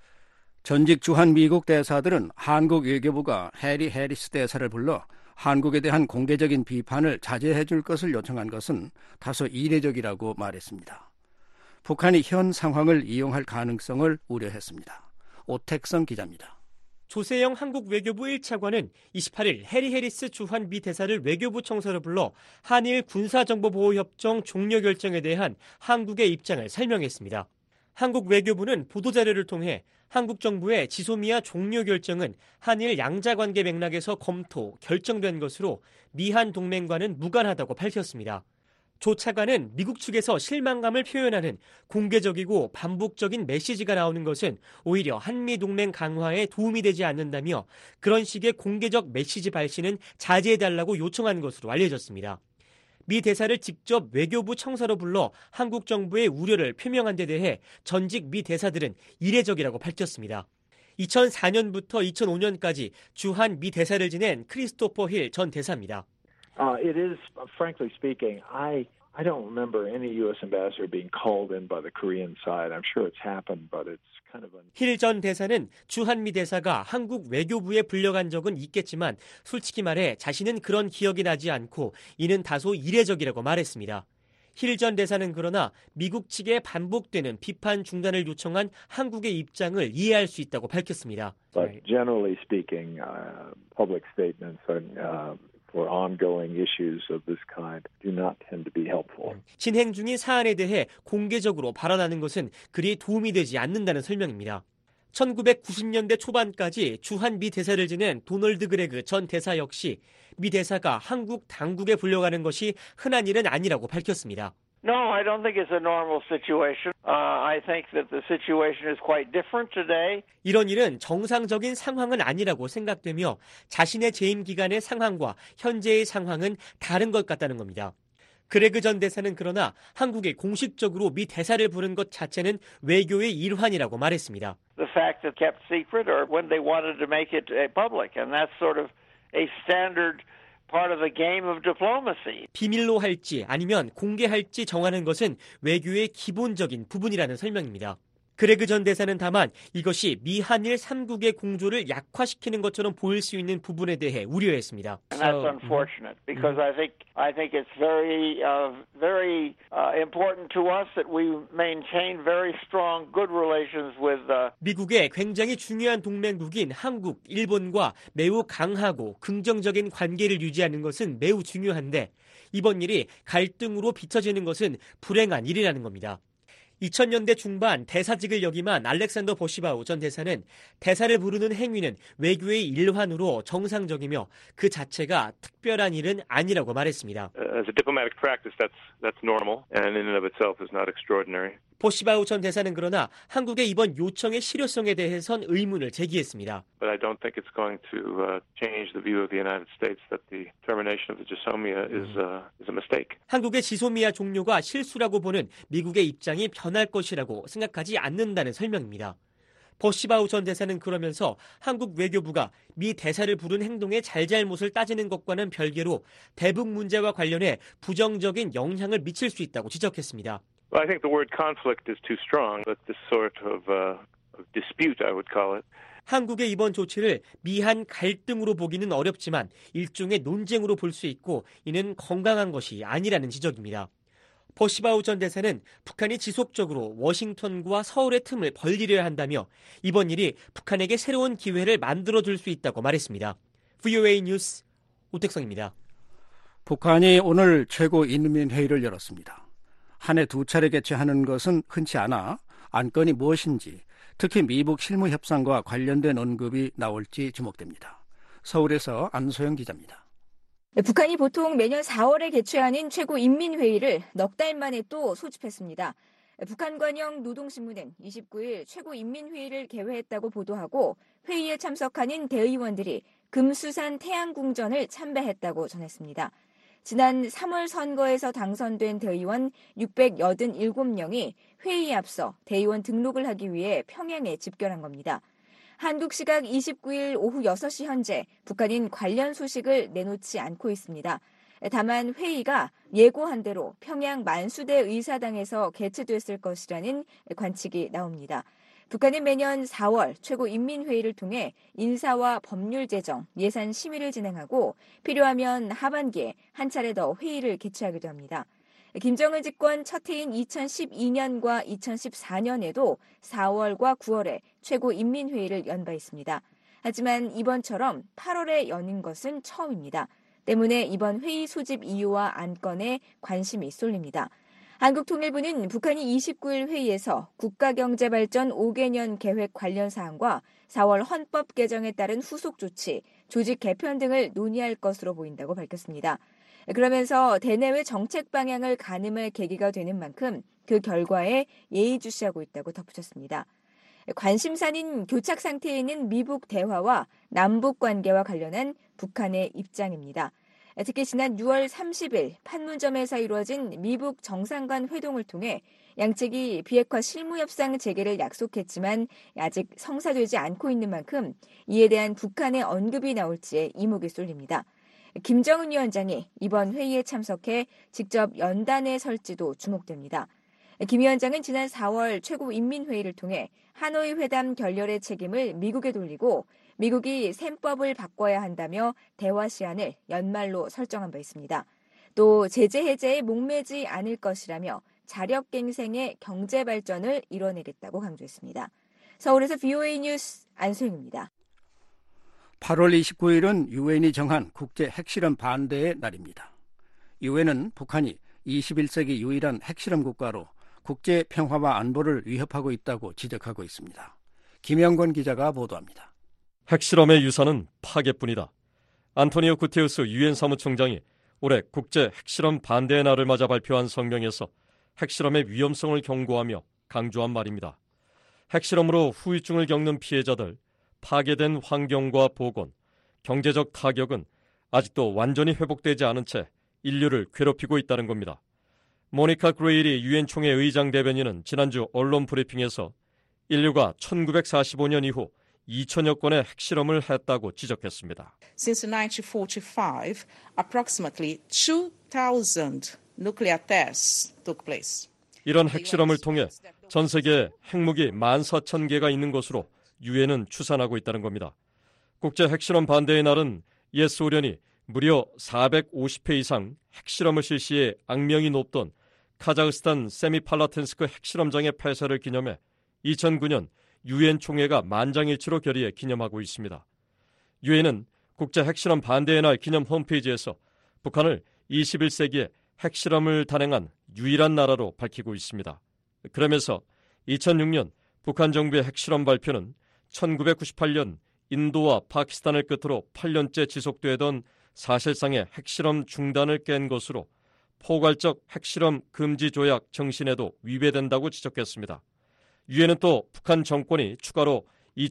전직 주한 미국 대사들은 한국 외교부가 해리 해리스 대사를 불러 한국에 대한 공개적인 비판을 자제해 줄 것을 요청한 것은 다소 이례적이라고 말했습니다. 북한이 현 상황을 이용할 가능성을 우려했습니다. 오택성 기자입니다. 조세영 한국 외교부 일 차관은 이십팔일 해리 해리스 주한 미 대사를 외교부 청사로 불러 한일 군사정보보호협정 종료 결정에 대한 한국의 입장을 설명했습니다. 한국 외교부는 보도자료를 통해 한국 정부의 지소미아 종료 결정은 한일 양자관계 맥락에서 검토, 결정된 것으로 미한 동맹과는 무관하다고 밝혔습니다. 조 차관은 미국 측에서 실망감을 표현하는 공개적이고 반복적인 메시지가 나오는 것은 오히려 한미 동맹 강화에 도움이 되지 않는다며 그런 식의 공개적 메시지 발신은 자제해달라고 요청한 것으로 알려졌습니다. 미 대사를 직접 외교부 청사로 불러 한국 정부의 우려를 표명한 데 대해 전직 미 대사들은 이례적이라고 밝혔습니다. 이천사년부터 이천오년까지 주한 미 대사를 지낸 크리스토퍼 힐 전 대사입니다. Uh, it is, frankly speaking, I I don't remember any U S ambassador being called in by the Korean side. I'm sure it's happened, but it's kind of. 힐 전 대사는 주한미 대사가 한국 외교부에 불려간 적은 있겠지만 솔직히 말해 자신은 그런 기억이 나지 않고 이는 다소 이례적이라고 말했습니다. 힐 전 대사는 그러나 미국 측에 반복되는 비판 중단을 요청한 한국의 입장을 이해할 수 있다고 밝혔습니다. But generally speaking, uh, public statements and uh, for ongoing issues of this kind do not tend to be helpful. 진행 중인 사안에 대해 공개적으로 발언하는 것은 그리 도움이 되지 않는다는 설명입니다. 천구백구십년대 초반까지 주한 미 대사를 지낸 도널드 그레그 전 대사 역시 미 대사가 한국 당국에 불려가는 것이 흔한 일은 아니라고 밝혔습니다. No, I don't think it's a normal situation. Uh, I think that the situation is quite different today. 이런 일은 정상적인 상황은 아니라고 생각되며 자신의 재임 기간의 상황과 현재의 상황은 다른 것 같다는 겁니다. 그레그 전 대사는 그러나 한국에 공식적으로 미 대사를 부른 것 자체는 외교의 일환이라고 말했습니다. The fact that kept secret or when they wanted to make it public, and that's sort of a standard part of the game of diplomacy. 비밀로 할지 아니면 공개할지 정하는 것은 외교의 기본적인 부분이라는 설명입니다. 그레그 전 대사는 다만 이것이 미한일 삼국의 공조를 약화시키는 것처럼 보일 수 있는 부분에 대해 우려했습니다. And that's unfortunate because I think I think it's very uh, very uh, important to us that we maintain very strong good relations with uh, 미국의 굉장히 중요한 동맹국인 한국, 일본과 매우 강하고 긍정적인 관계를 유지하는 것은 매우 중요한데 이번 일이 갈등으로 비춰지는 것은 불행한 일이라는 겁니다. 이천년대 중반 대사직을 역임한 알렉산더 버시바우 전 대사는 대사를 부르는 행위는 외교의 일환으로 정상적이며 그 자체가 특별한 일은 아니라고 말했습니다. As a diplomatic practice, that's that's normal, and in and of itself is not extraordinary. 버시바우 전 대사는 그러나 한국의 이번 요청의 실효성에 대해선 의문을 제기했습니다. But I don't think it's going to uh, change the view of the United States that the termination of the Jisomia is uh, is a mistake. 한국의 지소미아 종료가 실수라고 보는 미국의 입장이 변할 것이라고 생각하지 않는다는 설명입니다. 버시바우 전 대사는 그러면서 한국 외교부가 미 대사를 부른 행동의 잘잘못을 따지는 것과는 별개로 대북 문제와 관련해 부정적인 영향을 미칠 수 있다고 지적했습니다. Well, I think the word conflict is too strong, but this sort of, uh, of dispute, I would call it. 한국의 이번 조치를 미한 갈등으로 보기는 어렵지만 일종의 논쟁으로 볼 수 있고 이는 건강한 것이 아니라는 지적입니다. 버시바우 전 대사는 북한이 지속적으로 워싱턴과 서울의 틈을 벌리려 한다며 이번 일이 북한에게 새로운 기회를 만들어줄 수 있다고 말했습니다. 브이오에이 뉴스 오택성입니다. 북한이 오늘 최고인민회의를 열었습니다. 한 해 두 차례 개최하는 것은 흔치 않아 안건이 무엇인지 특히 미북 실무 협상과 관련된 언급이 나올지 주목됩니다. 서울에서 안소영 기자입니다. 북한이 보통 매년 사월에 개최하는 최고인민회의를 넉 달 만에 또 소집했습니다. 북한관영 노동신문은 이십구일 최고인민회의를 개회했다고 보도하고 회의에 참석하는 대의원들이 금수산 태양궁전을 참배했다고 전했습니다. 지난 삼월 선거에서 당선된 대의원 육백팔십칠 명이 회의에 앞서 대의원 등록을 하기 위해 평양에 집결한 겁니다. 한국 시각 이십구일 오후 여섯 시 현재 북한인 관련 소식을 내놓지 않고 있습니다. 다만 회의가 예고한 대로 평양 만수대 의사당에서 개최됐을 것이라는 관측이 나옵니다. 북한은 매년 사월 최고인민회의를 통해 인사와 법률 제정, 예산 심의를 진행하고 필요하면 하반기에 한 차례 더 회의를 개최하기도 합니다. 김정은 집권 첫 해인 이천십이년과 이천십사년에도 사월과 구월에 최고인민회의를 연 바 있습니다. 하지만 이번처럼 팔월에 여는 것은 처음입니다. 때문에 이번 회의 소집 이유와 안건에 관심이 쏠립니다. 한국통일부는 북한이 이십구일 회의에서 국가경제발전 오 개년 계획 관련 사항과 사월 헌법 개정에 따른 후속 조치, 조직 개편 등을 논의할 것으로 보인다고 밝혔습니다. 그러면서 대내외 정책 방향을 가늠할 계기가 되는 만큼 그 결과에 예의주시하고 있다고 덧붙였습니다. 관심사는 교착 상태에 있는 미북 대화와 남북 관계와 관련한 북한의 입장입니다. 특히 지난 유월 삼십일 판문점에서 이루어진 미북 정상간 회동을 통해 양측이 비핵화 실무협상 재개를 약속했지만 아직 성사되지 않고 있는 만큼 이에 대한 북한의 언급이 나올지에 이목이 쏠립니다. 김정은 위원장이 이번 회의에 참석해 직접 연단에 설지도 주목됩니다. 김 위원장은 지난 사월 최고인민회의를 통해 하노이 회담 결렬의 책임을 미국에 돌리고 미국이 셈법을 바꿔야 한다며 대화 시한을 연말로 설정한 바 있습니다. 또 제재 해제에 목매지 않을 것이라며 자력갱생의 경제 발전을 이뤄내겠다고 강조했습니다. 서울에서 브이오에이 뉴스 안소영입니다. 팔월 이십구일은 유엔이 정한 국제 핵실험 반대의 날입니다. 유엔은 북한이 이십일 세기 유일한 핵실험 국가로 국제 평화와 안보를 위협하고 있다고 지적하고 있습니다. 김영권 기자가 보도합니다. 핵실험의 유산은 파괴뿐이다. 안토니오 구테우스 유엔 사무총장이 올해 국제 핵실험 반대의 날을 맞아 발표한 성명에서 핵실험의 위험성을 경고하며 강조한 말입니다. 핵실험으로 후유증을 겪는 피해자들, 파괴된 환경과 보건, 경제적 타격은 아직도 완전히 회복되지 않은 채 인류를 괴롭히고 있다는 겁니다. 모니카 그레일이 유엔 총회 의장 대변인은 지난주 언론 브리핑에서 인류가 천구백사십오년 이후 이천여 건의 핵실험을 했다고 지적했습니다. Since nineteen forty-five, approximately two thousand nuclear tests took place. 이런 핵실험을 통해 전 세계에 핵무기 만 사천 개가 있는 것으로 유엔은 추산하고 있다는 겁니다. 국제 핵실험 반대의 날은 옛 소련이 무려 사백오십 회 이상 핵실험을 실시해 악명이 높던 카자흐스탄 세미팔라틴스크 핵실험장의 폐쇄를 기념해 이천구년 유엔 총회가 만장일치로 결의해 기념하고 있습니다. 유엔은 국제 핵실험 반대의 날 기념 홈페이지에서 북한을 이십일 세기에 핵실험을 단행한 유일한 나라로 밝히고 있습니다. 그러면서 이천육년 북한 정부의 핵실험 발표는 천구백구십팔년 인도와 파키스탄을 끝으로 팔 년째 지속되던 사실상의 핵실험 중단을 깬 것으로 포괄적 핵실험 금지 조약 정신에도 위배된다고 지적했습니다. 유엔은 또 북한 정권이 추가로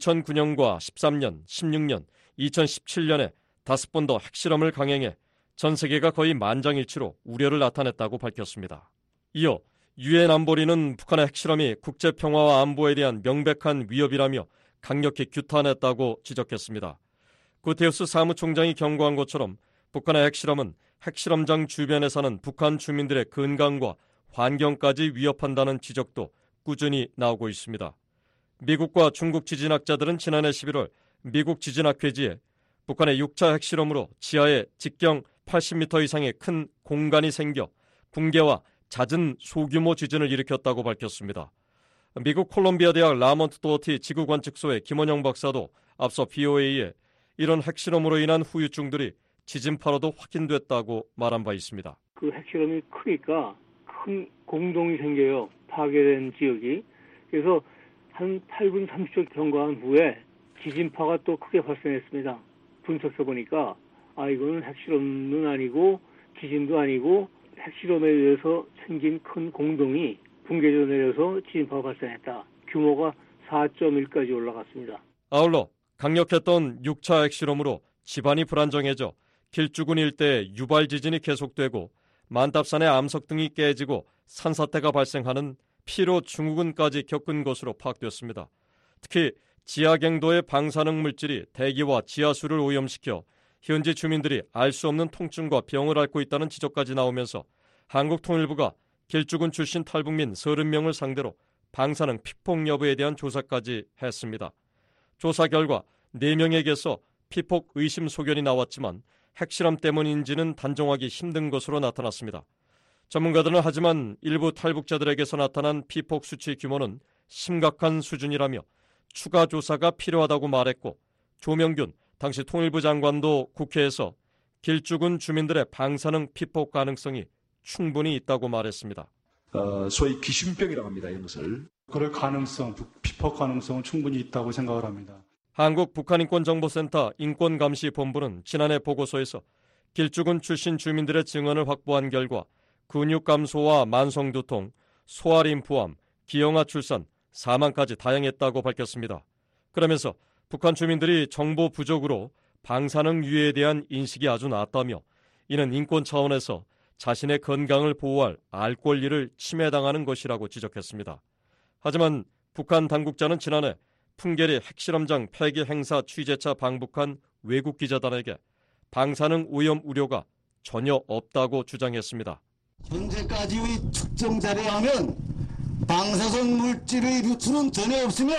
이천구년과 십삼년, 십육년, 이천십칠년에 다섯 번 더 핵실험을 강행해 전 세계가 거의 만장일치로 우려를 나타냈다고 밝혔습니다. 이어 유엔 안보리는 북한의 핵실험이 국제평화와 안보에 대한 명백한 위협이라며 강력히 규탄했다고 지적했습니다. 구테우스 사무총장이 경고한 것처럼 북한의 핵실험은 핵실험장 주변에 사는 북한 주민들의 건강과 환경까지 위협한다는 지적도 꾸준히 나오고 있습니다. 미국과 중국 지진학자들은 지난해 십일월 미국 지진학회지에 북한의 육 차 핵실험으로 지하에 직경 팔십 미터 이상의 큰 공간이 생겨 붕괴와 잦은 소규모 지진을 일으켰다고 밝혔습니다. 미국 콜롬비아 대학 라먼트 도어티 지구관측소의 김원영 박사도 앞서 브이오에이에 이런 핵실험으로 인한 후유증들이 지진파로도 확인됐다고 말한 바 있습니다. 그 핵실험이 크니까 큰 공동이 생겨요. 파괴된 지역이. 그래서 한 팔 분 삼십 초 경과한 후에 지진파가 또 크게 발생했습니다. 분석해 보니까 아 이거는 핵실험은 아니고 지진도 아니고 핵실험에 의해서 생긴 큰 공동이 붕괴조 내려서 지진파가 발생했다. 규모가 사 점 일까지 올라갔습니다. 아울러 강력했던 육 차 핵실험으로 집안이 불안정해져 길주군 일대에 유발 지진이 계속되고 만답산의 암석 등이 깨지고 산사태가 발생하는 피로 증후군까지 겪은 것으로 파악되었습니다. 특히 지하갱도의 방사능 물질이 대기와 지하수를 오염시켜 현지 주민들이 알 수 없는 통증과 병을 앓고 있다는 지적까지 나오면서 한국통일부가 길주군 출신 탈북민 서른 명을 상대로 방사능 피폭 여부에 대한 조사까지 했습니다. 조사 결과 네 명에게서 피폭 의심 소견이 나왔지만 핵실험 때문인지는 단정하기 힘든 것으로 나타났습니다. 전문가들은 하지만 일부 탈북자들에게서 나타난 피폭 수치 규모는 심각한 수준이라며 추가 조사가 필요하다고 말했고, 조명균 당시 통일부 장관도 국회에서 길주군 주민들의 방사능 피폭 가능성이 충분히 있다고 말했습니다. 어, 소위 귀신병이라고 합니다. 이런 것을. 그럴 가능성, 피폭 가능성은 충분히 있다고 생각을 합니다. 한국 북한인권정보센터 인권감시본부는 지난해 보고서에서 길주군 출신 주민들의 증언을 확보한 결과 근육 감소와 만성두통, 소아림푸암, 기형아 출산, 사망까지 다양했다고 밝혔습니다. 그러면서 북한 주민들이 정보 부족으로 방사능 유해에 대한 인식이 아주 낮다며 이는 인권 차원에서 자신의 건강을 보호할 알 권리를 침해당하는 것이라고 지적했습니다. 하지만 북한 당국자는 지난해 풍계리 핵실험장 폐기 행사 취재차 방북한 외국 기자단에게 방사능 오염 우려가 전혀 없다고 주장했습니다. 현재까지의 측정 자료에 하면 방사성 물질의 유출은 전혀 없으며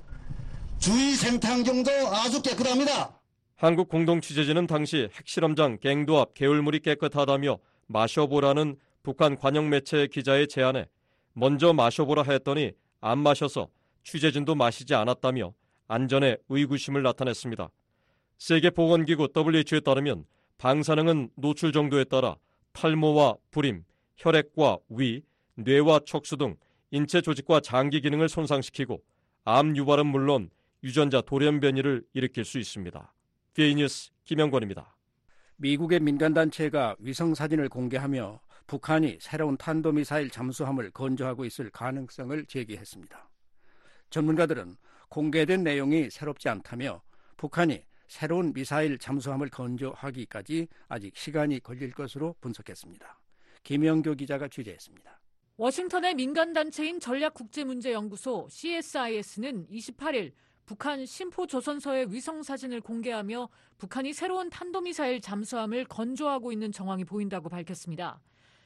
주위 생태환경도 아주 깨끗합니다. 한국 공동취재진은 당시 핵실험장 갱도 앞 개울물이 깨끗하다며 마셔보라는 북한 관영 매체 기자의 제안에 먼저 마셔보라 했더니 안 마셔서 취재진도 마시지 않았다며 안전에 의구심을 나타냈습니다. 세계보건기구 더블유에이치오에 따르면 방사능은 노출 정도에 따라 탈모와 불임, 혈액과 위, 뇌와 척수 등 인체 조직과 장기 기능을 손상시키고 암 유발은 물론 유전자 돌연 변이를 일으킬 수 있습니다. 비에이 뉴스 김영권입니다. 미국의 민간단체가 위성사진을 공개하며 북한이 새로운 탄도미사일 잠수함을 건조하고 있을 가능성을 제기했습니다. 전문가들은 공개된 내용이 새롭지 않다며 북한이 새로운 미사일 잠수함을 건조하기까지 아직 시간이 걸릴 것으로 분석했습니다. 김영교 기자가 취재했습니다. 워싱턴의 민간단체인 전략국제문제연구소 씨에스아이에스는 이십팔 일 북한 심포조선서의 위성사진을 공개하며 북한이 새로운 탄도미사일 잠수함을 건조하고 있는 정황이 보인다고 밝혔습니다.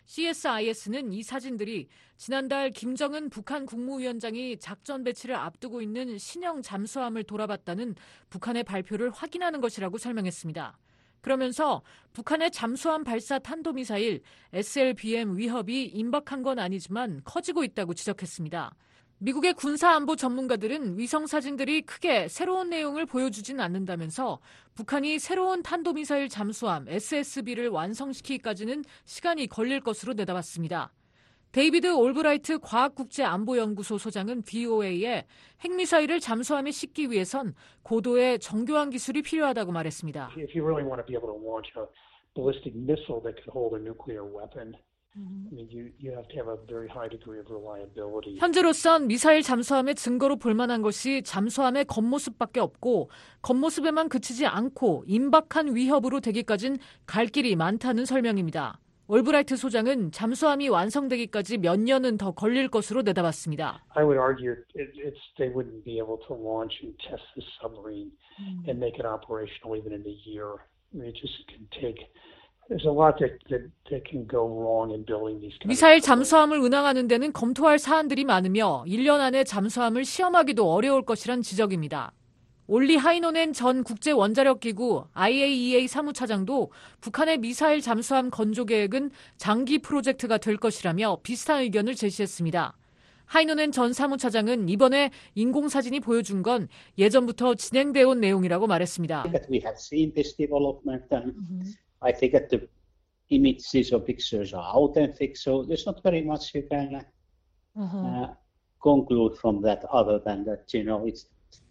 씨에스아이에스는 이 사진들이 지난달 김정은 북한 국무위원장이 작전 배치를 앞두고 있는 신형 잠수함을 돌아봤다는 북한의 발표를 확인하는 것이라고 설명했습니다. 그러면서 북한의 잠수함 발사 탄도미사일 에스엘비엠 위협이 임박한 건 아니지만 커지고 있다고 지적했습니다. 미국의 군사안보 전문가들은 위성사진들이 크게 새로운 내용을 보여주진 않는다면서 북한이 새로운 탄도미사일 잠수함 에스에스비를 완성시키기까지는 시간이 걸릴 것으로 내다봤습니다. 데이비드 올브라이트 과학국제안보연구소 소장은 브이오에이에 핵미사일을 잠수함에 싣기 위해선 고도의 정교한 기술이 필요하다고 말했습니다. If you really want to be able to launch a ballistic missile that could hold a nuclear weapon, I mean, you, you have to have a very high degree of reliability. 현재로선 미사일 잠수함의 증거로 볼만한 것이 잠수함의 겉모습밖에 없고 겉모습에만 그치지 않고 임박한 위협으로 되기까진 갈 길이 많다는 설명입니다. 올브라이트 소장은 잠수함이 완성되기까지 몇 년은 더 걸릴 것으로 내다봤습니다. I would argue it, it's, they wouldn't be able to launch and test the submarine and make it operational even in a year. I mean, it just can take. There's a lot that, that, that can go wrong in building these. 미사일 잠수함을 운항하는 데는 검토할 사안들이 많으며 일 년 안에 잠수함을 시험하기도 어려울 것이란 지적입니다. 올리 하이노넨 전 국제원자력기구 아이에이이에이 사무차장도 북한의 미사일 잠수함 건조 계획은 장기 프로젝트가 될 것이라며 비슷한 의견을 제시했습니다. 하이노넨 전 사무차장은 이번에 인공사진이 보여준 건 예전부터 진행되어 온 내용이라고 말했습니다. We have seen this development and I think that the images or pictures are authentic, so there's not very much you can uh, conclude from that other than that, you know, it's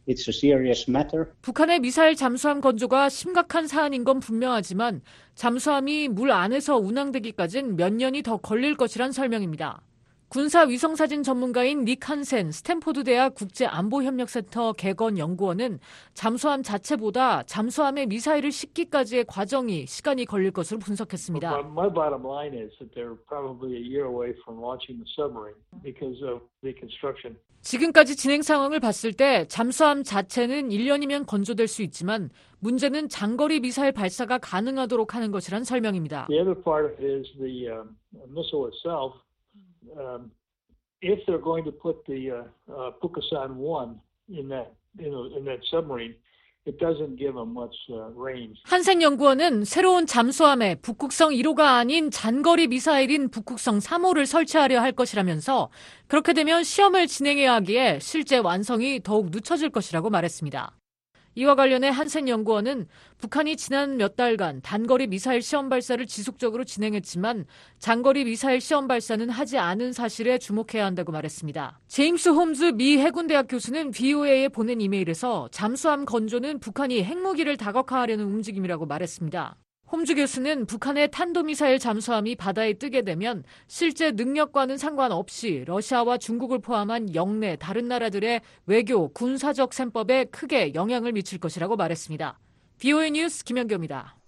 It's a serious matter. 북한의 미사일 잠수함 건조가 심각한 사안인 건 분명하지만 잠수함이 물 안에서 운항되기까진 몇 년이 더 걸릴 것이란 설명입니다. 군사 위성사진 전문가인 닉 한센 스탠포드 대학 국제안보협력센터 개건 연구원은 잠수함 자체보다 잠수함에 미사일을 싣기까지의 과정이 시간이 걸릴 것으로 분석했습니다. My bottom line is that they're probably a year away from launching the submarine because of the construction. 지금까지 진행 상황을 봤을 때 잠수함 자체는 일 년이면 건조될 수 있지만 문제는 장거리 미사일 발사가 가능하도록 하는 것이란 설명입니다. The other part of it is the um, missile itself. Um, if they're going to put the uh, uh, Pukasan one in that in, in that submarine, it doesn't give them much uh, range. 한센 연구원은 새로운 잠수함에 북극성 일 호가 아닌 장거리 미사일인 북극성 삼 호를 설치하려 할 것이라면서 그렇게 되면 시험을 진행해야 하기에 실제 완성이 더욱 늦춰질 것이라고 말했습니다. 이와 관련해 한센 연구원은 북한이 지난 몇 달간 단거리 미사일 시험 발사를 지속적으로 진행했지만 장거리 미사일 시험 발사는 하지 않은 사실에 주목해야 한다고 말했습니다. 제임스 홈즈 미 해군대학 교수는 브이오에이에 보낸 이메일에서 잠수함 건조는 북한이 핵무기를 다각화하려는 움직임이라고 말했습니다. 홈즈 교수는 북한의 탄도미사일 잠수함이 바다에 뜨게 되면 실제 능력과는 상관없이 러시아와 중국을 포함한 영내 다른 나라들의 외교, 군사적 셈법에 크게 영향을 미칠 것이라고 말했습니다. 브이오에이 뉴스 김연경입니다.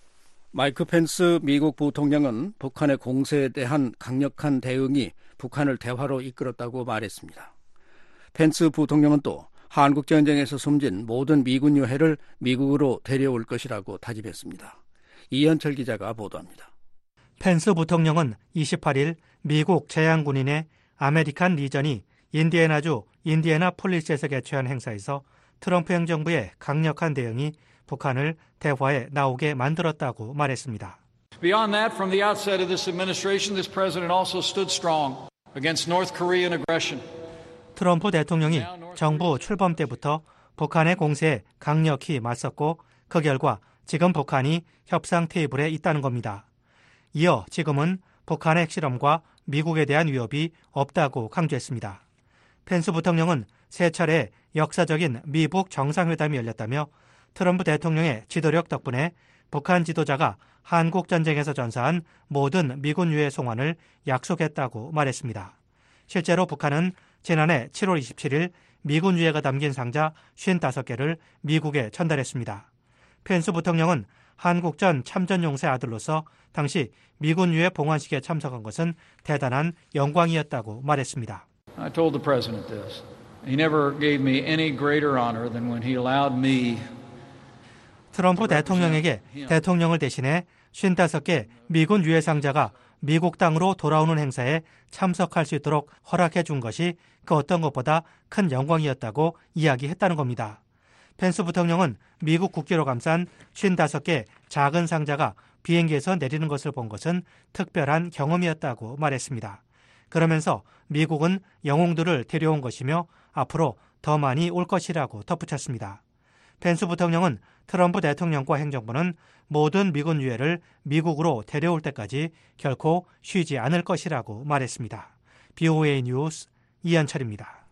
마이크 펜스 미국 부통령은 북한의 공세에 대한 강력한 대응이 북한을 대화로 이끌었다고 말했습니다. 펜스 부통령은 또 한국전쟁에서 숨진 모든 미군 유해를 미국으로 데려올 것이라고 다짐했습니다. 이현철 기자가 보도합니다. 펜스 부통령은 이십팔 일 미국 제향군인의 아메리칸 리전이 인디애나주 인디애나폴리스에서 개최한 행사에서 트럼프 행정부의 강력한 대응이 북한을 대화에 나오게 만들었다고 말했습니다. Beyond that, from the outset of this administration, this president also stood strong against North Korean aggression. 트럼프 대통령이 정부 출범 때부터 북한의 공세에 강력히 맞섰고 그 결과 지금 북한이 협상 테이블에 있다는 겁니다. 이어 지금은 북한의 핵실험과 미국에 대한 위협이 없다고 강조했습니다. 펜스 부통령은 세 차례 역사적인 미북 정상회담이 열렸다며 트럼프 대통령의 지도력 덕분에 북한 지도자가 한국 전쟁에서 전사한 모든 미군 유해 송환을 약속했다고 말했습니다. 실제로 북한은 지난해 칠월 이십칠일 미군 유해가 담긴 상자 오십오 개를 미국에 전달했습니다. 펜스 부통령은 한국전 참전용사의 아들로서 당시 미군 유해 봉환식에 참석한 것은 대단한 영광이었다고 말했습니다. I told the president this. He never gave me any greater honor than when he allowed me. 트럼프 대통령에게 대통령을 대신해 오십오 개 미군 유해 상자가 미국 땅으로 돌아오는 행사에 참석할 수 있도록 허락해 준 것이 그 어떤 것보다 큰 영광이었다고 이야기했다는 겁니다. 펜스 부통령은 미국 국기로 감싼 오십오 개 작은 상자가 비행기에서 내리는 것을 본 것은 특별한 경험이었다고 말했습니다. 그러면서 미국은 영웅들을 데려온 것이며 앞으로 더 많이 올 것이라고 덧붙였습니다. 펜스 부통령은 트럼프 대통령과 행정부는 모든 미군 유해를 미국으로 데려올 때까지 결코 쉬지 않을 것이라고 말했습니다. 브이오에이 뉴스 이현철입니다.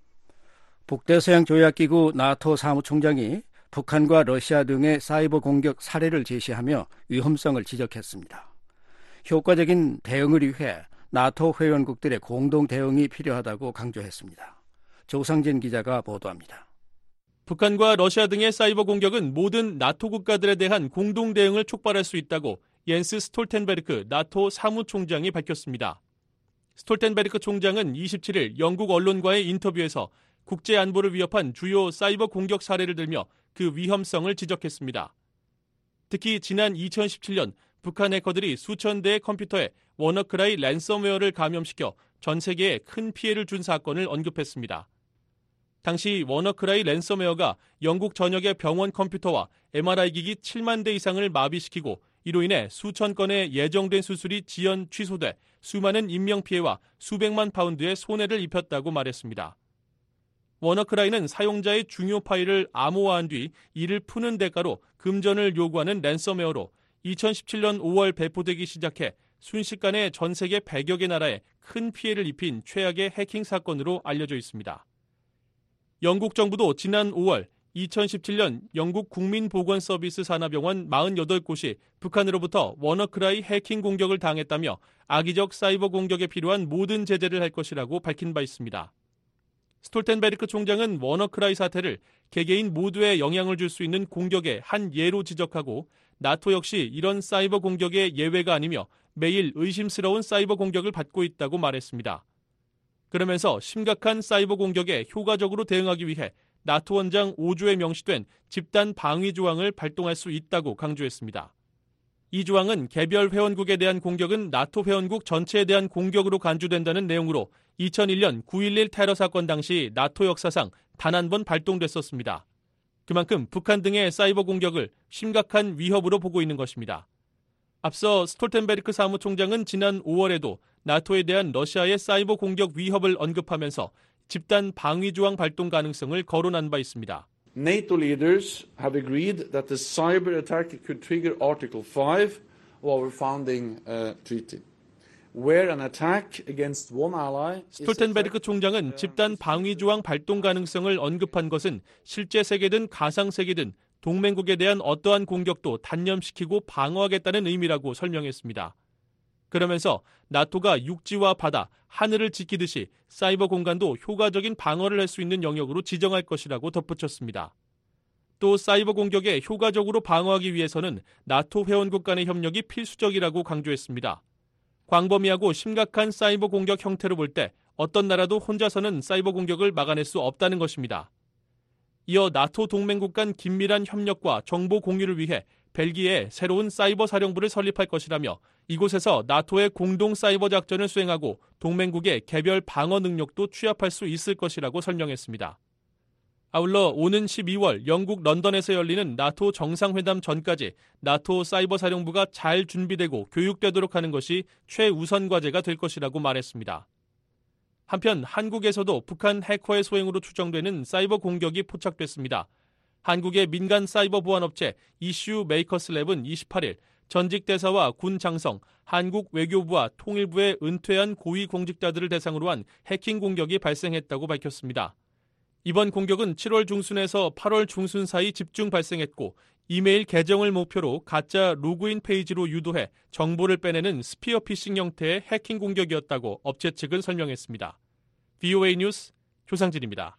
북대서양조약기구 나토 사무총장이 북한과 러시아 등의 사이버 공격 사례를 제시하며 위험성을 지적했습니다. 효과적인 대응을 위해 나토 회원국들의 공동 대응이 필요하다고 강조했습니다. 조상진 기자가 보도합니다. 북한과 러시아 등의 사이버 공격은 모든 나토 국가들에 대한 공동 대응을 촉발할 수 있다고 옌스 스톨텐베르크 나토 사무총장이 밝혔습니다. 스톨텐베르크 총장은 이십칠일 영국 언론과의 인터뷰에서 국제 안보를 위협한 주요 사이버 공격 사례를 들며 그 위험성을 지적했습니다. 특히 지난 이천십칠년 북한 해커들이 수천 대의 컴퓨터에 워너크라이 랜섬웨어를 감염시켜 전 세계에 큰 피해를 준 사건을 언급했습니다. 당시 워너크라이 랜섬웨어가 영국 전역의 병원 컴퓨터와 엠알아이 기기 칠만 대 이상을 마비시키고 이로 인해 수천 건의 예정된 수술이 지연 취소돼 수많은 인명피해와 수백만 파운드의 손해를 입혔다고 말했습니다. 워너크라이는 사용자의 중요 파일을 암호화한 뒤 이를 푸는 대가로 금전을 요구하는 랜섬웨어로 이천십칠년 오월 배포되기 시작해 순식간에 전 세계 백여 개 나라에 큰 피해를 입힌 최악의 해킹 사건으로 알려져 있습니다. 영국 정부도 지난 오월 이천십칠 년 영국 국민보건서비스 산하병원 사십팔 곳이 북한으로부터 워너크라이 해킹 공격을 당했다며 악의적 사이버 공격에 필요한 모든 제재를 할 것이라고 밝힌 바 있습니다. 스톨텐베르크 총장은 워너크라이 사태를 개개인 모두에 영향을 줄 수 있는 공격의 한 예로 지적하고 나토 역시 이런 사이버 공격의 예외가 아니며 매일 의심스러운 사이버 공격을 받고 있다고 말했습니다. 그러면서 심각한 사이버 공격에 효과적으로 대응하기 위해 나토 원장 오 조에 명시된 집단 방위 조항을 발동할 수 있다고 강조했습니다. 이 조항은 개별 회원국에 대한 공격은 나토 회원국 전체에 대한 공격으로 간주된다는 내용으로 이천일 년 구일일 테러 사건 당시 나토 역사상 단 한 번 발동됐었습니다. 그만큼 북한 등의 사이버 공격을 심각한 위협으로 보고 있는 것입니다. 앞서 스톨텐베르크 사무총장은 지난 오월에도 나토에 대한 러시아의 사이버 공격 위협을 언급하면서 집단 방위 조항 발동 가능성을 거론한 바 있습니다. NATO leaders have agreed that the cyber attack could trigger Article five of our founding uh, treaty. Where an attack against one ally 스톨텐베르크 총장은 집단 방위 조항 발동 가능성을 언급한 것은 실제 세계든 가상 세계든 동맹국에 대한 어떠한 공격도 단념시키고 방어하겠다는 의미라고 설명했습니다. 그러면서 나토가 육지와 바다, 하늘을 지키듯이 사이버 공간도 효과적인 방어를 할 수 있는 영역으로 지정할 것이라고 덧붙였습니다. 또 사이버 공격에 효과적으로 방어하기 위해서는 나토 회원국 간의 협력이 필수적이라고 강조했습니다. 광범위하고 심각한 사이버 공격 형태로 볼 때 어떤 나라도 혼자서는 사이버 공격을 막아낼 수 없다는 것입니다. 이어 나토 동맹국 간 긴밀한 협력과 정보 공유를 위해 벨기에에 새로운 사이버 사령부를 설립할 것이라며 이곳에서 나토의 공동 사이버 작전을 수행하고 동맹국의 개별 방어 능력도 취합할 수 있을 것이라고 설명했습니다. 아울러 오는 십이월 영국 런던에서 열리는 나토 정상회담 전까지 나토 사이버 사령부가 잘 준비되고 교육되도록 하는 것이 최우선 과제가 될 것이라고 말했습니다. 한편 한국에서도 북한 해커의 소행으로 추정되는 사이버 공격이 포착됐습니다. 한국의 민간 사이버 보안 업체 이슈 메이커스 랩은 이십팔일 전직 대사와 군 장성, 한국 외교부와 통일부의 은퇴한 고위 공직자들을 대상으로 한 해킹 공격이 발생했다고 밝혔습니다. 이번 공격은 칠월 중순에서 팔월 중순 사이 집중 발생했고 이메일 계정을 목표로 가짜 로그인 페이지로 유도해 정보를 빼내는 스피어 피싱 형태의 해킹 공격이었다고 업체 측은 설명했습니다. 브이오에이 뉴스 조상진입니다.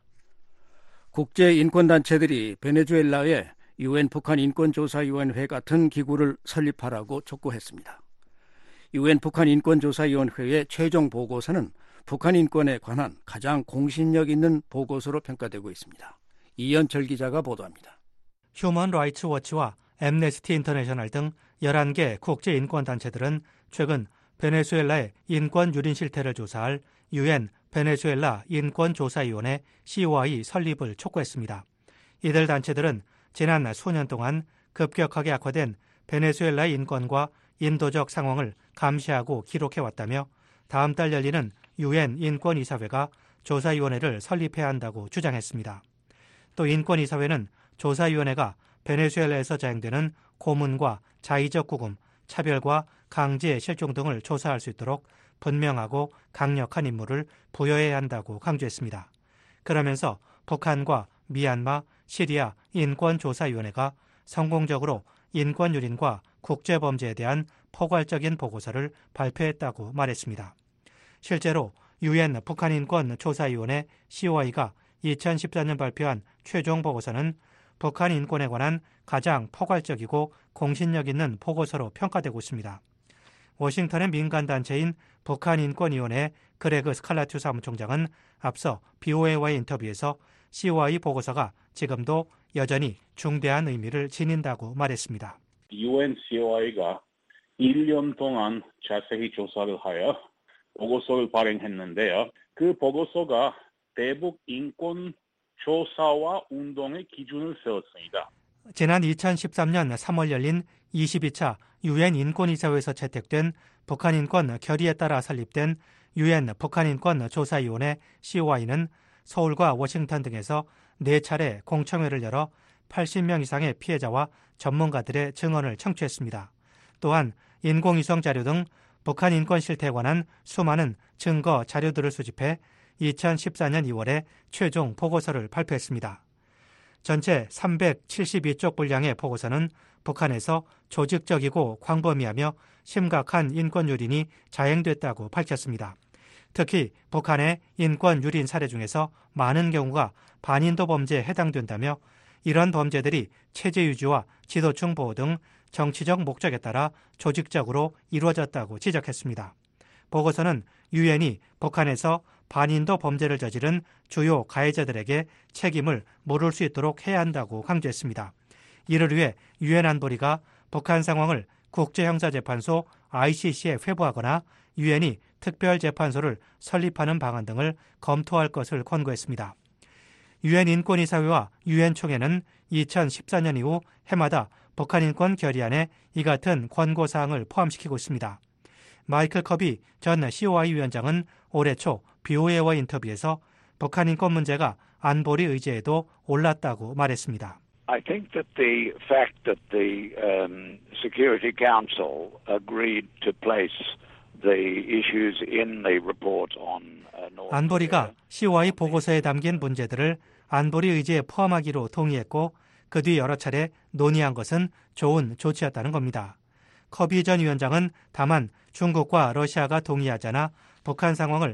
국제인권단체들이 베네수엘라에 유엔 북한 인권조사위원회 같은 기구를 설립하라고 촉구했습니다. 유엔 북한 인권조사위원회의 최종 보고서는 북한 인권에 관한 가장 공신력 있는 보고서로 평가되고 있습니다. 이현철 기자가 보도합니다. 휴먼 라이츠 워치와 앰네스티 인터내셔널 등 열한 개 국제인권단체들은 최근 베네수엘라의 인권 유린 실태를 조사할 유엔 베네수엘라 인권조사위원회 씨오아이 설립을 촉구했습니다. 이들 단체들은 지난 수년 동안 급격하게 악화된 베네수엘라의 인권과 인도적 상황을 감시하고 기록해왔다며 다음 달 열리는 유엔 인권이사회가 조사위원회를 설립해야 한다고 주장했습니다. 또 인권이사회는 조사위원회가 베네수엘라에서 자행되는 고문과 자의적 구금, 차별과 강제 실종 등을 조사할 수 있도록 분명하고 강력한 임무를 부여해야 한다고 강조했습니다. 그러면서 북한과 미얀마, 시리아 인권조사위원회가 성공적으로 인권 유린과 국제범죄에 대한 포괄적인 보고서를 발표했다고 말했습니다. 실제로 유엔 북한인권조사위원회 씨오아이가 이천십사 년 발표한 최종 보고서는 북한 인권에 관한 가장 포괄적이고 공신력 있는 보고서로 평가되고 있습니다. 워싱턴의 민간단체인 북한인권위원회 그레그 스칼라튜 사무총장은 앞서 비오에이와의 인터뷰에서 씨오아이 보고서가 지금도 여전히 중대한 의미를 지닌다고 말했습니다. 유엔 씨오아이가 일 년 동안 자세히 조사를 하여 보고서를 발행했는데요. 그 보고서가 대북 인권 조사와 운동의 기준을 세웠습니다. 지난 이천십삼 년 삼월 열린 이십이 차 유엔 인권이사회에서 채택된 북한인권 결의에 따라 설립된 유엔 북한인권조사위원회 씨오아이는 서울과 워싱턴 등에서 네 차례 공청회를 열어 팔십 명 이상의 피해자와 전문가들의 증언을 청취했습니다. 또한 인공위성 자료 등 북한 인권 실태에 관한 수많은 증거 자료들을 수집해 이천십사 년 이월에 최종 보고서를 발표했습니다. 전체 삼백칠십이 쪽 분량의 보고서는 북한에서 조직적이고 광범위하며 심각한 인권 유린이 자행됐다고 밝혔습니다. 특히 북한의 인권 유린 사례 중에서 많은 경우가 반인도 범죄에 해당된다며 이런 범죄들이 체제 유지와 지도층 보호 등 정치적 목적에 따라 조직적으로 이루어졌다고 지적했습니다. 보고서는 유엔이 북한에서 반인도 범죄를 저지른 주요 가해자들에게 책임을 물을 수 있도록 해야 한다고 강조했습니다. 이를 위해 유엔 안보리가 북한 상황을 국제형사재판소 아이씨씨에 회부하거나 유엔이 특별재판소를 설립하는 방안 등을 검토할 것을 권고했습니다. 유엔 인권이사회와 유엔 총회는 이천십사 년 이후 해마다 북한 인권 결의안에 이 같은 권고사항을 포함시키고 있습니다. 마이클 커비 전 씨오아이 위원장은 올해 초 비오에이와 인터뷰에서 북한 인권 문제가 안보리 의제에도 올랐다고 말했습니다. I think that the fact that the um, Security Council agreed to place the issues in the report on uh, 안보리가 씨오아이 보고서에 담긴 문제들을 안보리 의제에 포함하기로 동의했고 그 뒤 여러 차례 논의한 것은 좋은 조치였다는 겁니다. 커비 전 위원장은 다만 중국과 러시아가 동의하지 않아 북한 상황을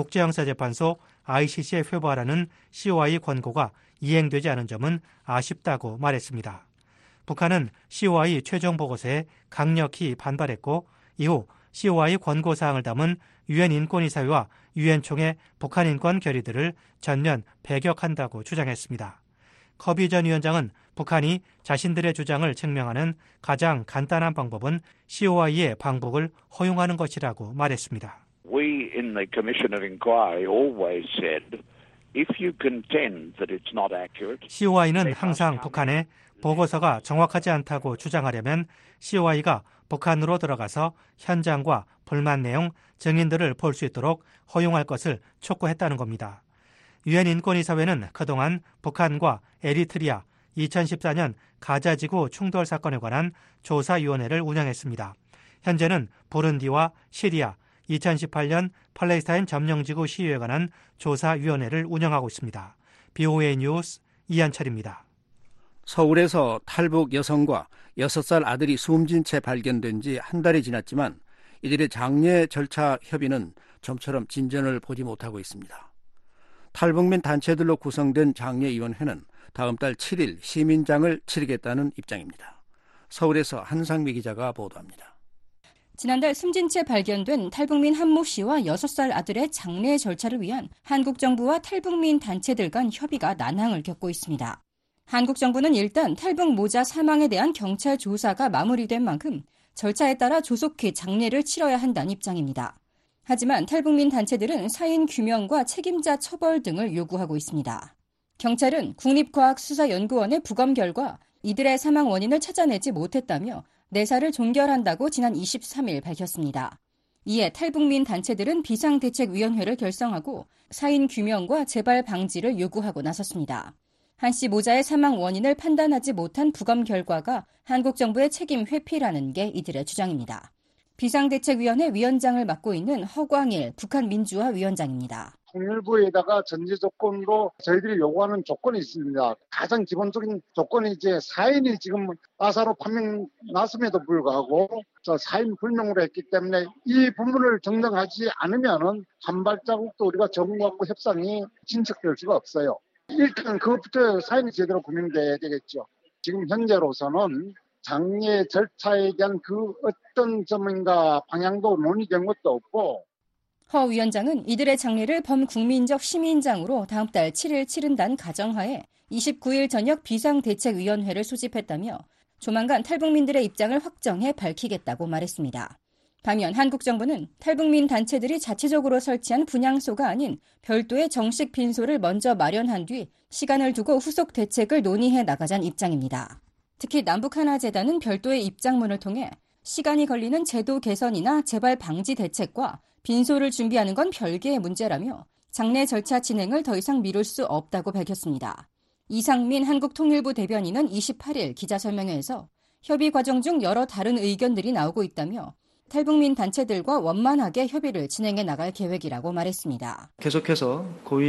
국제형사재판소 아이씨씨에 회부하라는 씨오아이 권고가 이행되지 않은 점은 아쉽다고 말했습니다. 북한은 씨오아이 최종 보고서에 강력히 반발했고 이후 씨오아이 권고사항을 담은 유엔 인권이사회와 유엔 총회 북한 인권 결의들을 전면 배격한다고 주장했습니다. 커비 전 위원장은 북한이 자신들의 주장을 증명하는 가장 간단한 방법은 씨오아이의 방북을 허용하는 것이라고 말했습니다. We in the Commission of Inquiry always said if you contend that it's not accurate. 씨오아이는 항상 북한에 보고서가 정확하지 않다고 주장하려면 씨오아이가 북한으로 들어가서 현장과 불만 내용, 증인들을 볼 수 있도록 허용할 것을 촉구했다는 겁니다. 유엔 인권이사회는 그동안 북한과 에리트리아, 이천십사 년 가자지구 충돌 사건에 관한 조사위원회를 운영했습니다. 현재는 부룬디와 시리아, 이천십팔 년 팔레스타인 점령지구 시위에 관한 조사위원회를 운영하고 있습니다. 비오에이 뉴스 이한철입니다. 서울에서 탈북 여성과 여섯 살 아들이 숨진 채 발견된 지 한 달이 지났지만 이들의 장례 절차 협의는 좀처럼 진전을 보지 못하고 있습니다. 탈북민 단체들로 구성된 장례위원회는 다음 달 칠 일 시민장을 치르겠다는 입장입니다. 서울에서 한상미 기자가 보도합니다. 지난달 숨진 채 발견된 탈북민 한모 씨와 여섯 살 아들의 장례 절차를 위한 한국 정부와 탈북민 단체들 간 협의가 난항을 겪고 있습니다. 한국 정부는 일단 탈북 모자 사망에 대한 경찰 조사가 마무리된 만큼 절차에 따라 조속히 장례를 치러야 한다는 입장입니다. 하지만 탈북민 단체들은 사인 규명과 책임자 처벌 등을 요구하고 있습니다. 경찰은 국립과학수사연구원의 부검 결과 이들의 사망 원인을 찾아내지 못했다며 내사를 종결한다고 지난 이십삼 일 밝혔습니다. 이에 탈북민 단체들은 비상대책위원회를 결성하고 사인 규명과 재발 방지를 요구하고 나섰습니다. 한 씨 모자의 사망 원인을 판단하지 못한 부검 결과가 한국 정부의 책임 회피라는 게 이들의 주장입니다. 비상대책위원회 위원장을 맡고 있는 허광일 북한 민주화 위원장입니다. 통일부에다가 전제 조건으로 저희들이 요구하는 조건이 있습니다. 가장 기본적인 조건이 이제 사인이 지금 아사로 판명 났음에도 불구하고 저 사인 불명으로 했기 때문에 이 부분을 정정하지 않으면은 한 발자국도 우리가 정부하고 협상이 진척될 수가 없어요. 일단 그것부터 사인이 제대로 구명돼야 되겠죠. 지금 현재로서는 장례 절차에 대한 그 어떤 점인가 방향도 논의된 것도 없고. 허 위원장은 이들의 장례를 범국민적 시민장으로 다음 달 칠 일 치른다는 가정하에 이십구 일 저녁 비상대책위원회를 소집했다며 조만간 탈북민들의 입장을 확정해 밝히겠다고 말했습니다. 반면 한국 정부는 탈북민 단체들이 자체적으로 설치한 분향소가 아닌 별도의 정식 빈소를 먼저 마련한 뒤 시간을 두고 후속 대책을 논의해 나가자는 입장입니다. 특히 남북하나재단은 별도의 입장문을 통해 시간이 걸리는 제도 개선이나 재발 방지 대책과 빈소를 준비하는 건 별개의 문제라며 장례 절차 진행을 더 이상 미룰 수 없다고 밝혔습니다. 이상민 한국통일부 대변인은 이십팔 일 기자설명회에서 협의 과정 중 여러 다른 의견들이 나오고 있다며 탈북민 단체들과 원만하게 협의를 진행해 나갈 계획이라고 말했습니다. 계속해서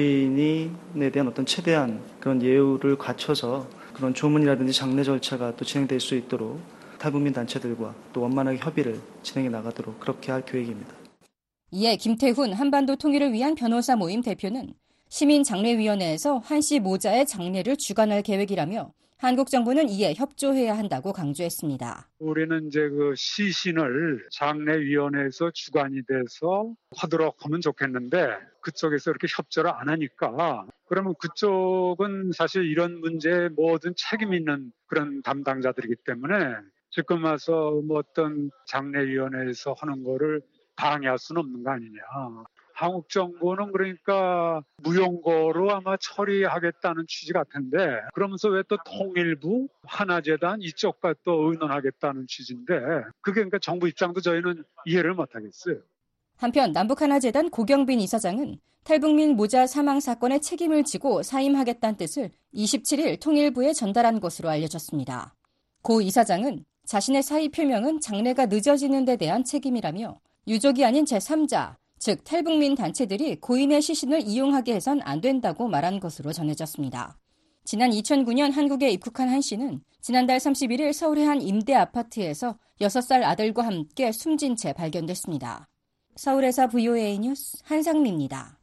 고인에 대한 어떤 최대한 그런 예우를 갖춰서 그런 조문이라든지 장례 절차가 또 진행될 수 있도록 탈북민 단체들과 또 원만하게 협의를 진행해 나가도록 그렇게 할 계획입니다. 이에 김태훈 한반도 통일을 위한 변호사 모임 대표는 시민장례위원회에서 한 씨 모자의 장례를 주관할 계획이라며 한국 정부는 이에 협조해야 한다고 강조했습니다. 우리는 이제 그 시신을 장례위원회에서 주관이 돼서 하도록 하면 좋겠는데 그쪽에서 이렇게 협조를 안 하니까 그러면 그쪽은 사실 이런 문제에 모든 책임 있는 그런 담당자들이기 때문에 지금 와서 뭐 어떤 장례위원회에서 하는 거를 방해할 수는 없는 거 아니냐. 한국 정부는 그러니까 무용고로 아마 처리하겠다는 취지 같은데 그러면서 왜 또 통일부, 하나재단 이쪽과 또 의논하겠다는 취지인데 그게 그러니까 정부 입장도 저희는 이해를 못하겠어요. 한편 남북하나재단 고경빈 이사장은 탈북민 모자 사망 사건의 책임을 지고 사임하겠다는 뜻을 이십칠 일 통일부에 전달한 것으로 알려졌습니다. 고 이사장은 자신의 사의 표명은 장례가 늦어지는 데 대한 책임이라며 유족이 아닌 제삼자, 즉 탈북민 단체들이 고인의 시신을 이용하게 해선 안 된다고 말한 것으로 전해졌습니다. 지난 이천구 년 한국에 입국한 한 씨는 지난달 삼십일 일 서울의 한 임대 아파트에서 여섯 살 아들과 함께 숨진 채 발견됐습니다. 서울에서 브이오에이 뉴스 한상미입니다.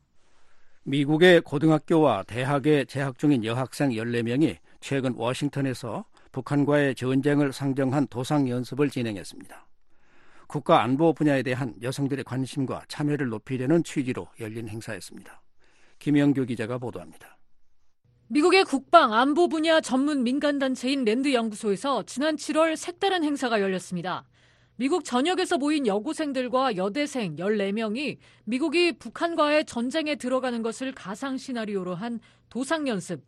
미국의 고등학교와 대학에 재학 중인 여학생 열네 명이 최근 워싱턴에서 북한과의 전쟁을 상정한 도상 연습을 진행했습니다. 국가 안보 분야에 대한 여성들의 관심과 참여를 높이려는 취지로 열린 행사였습니다. 김영규 기자가 보도합니다. 미국의 국방 안보 분야 전문 민간단체인 랜드 연구소에서 지난 칠월 색다른 행사가 열렸습니다. 미국 전역에서 모인 여고생들과 여대생 열네 명이 미국이 북한과의 전쟁에 들어가는 것을 가상 시나리오로 한 도상 연습,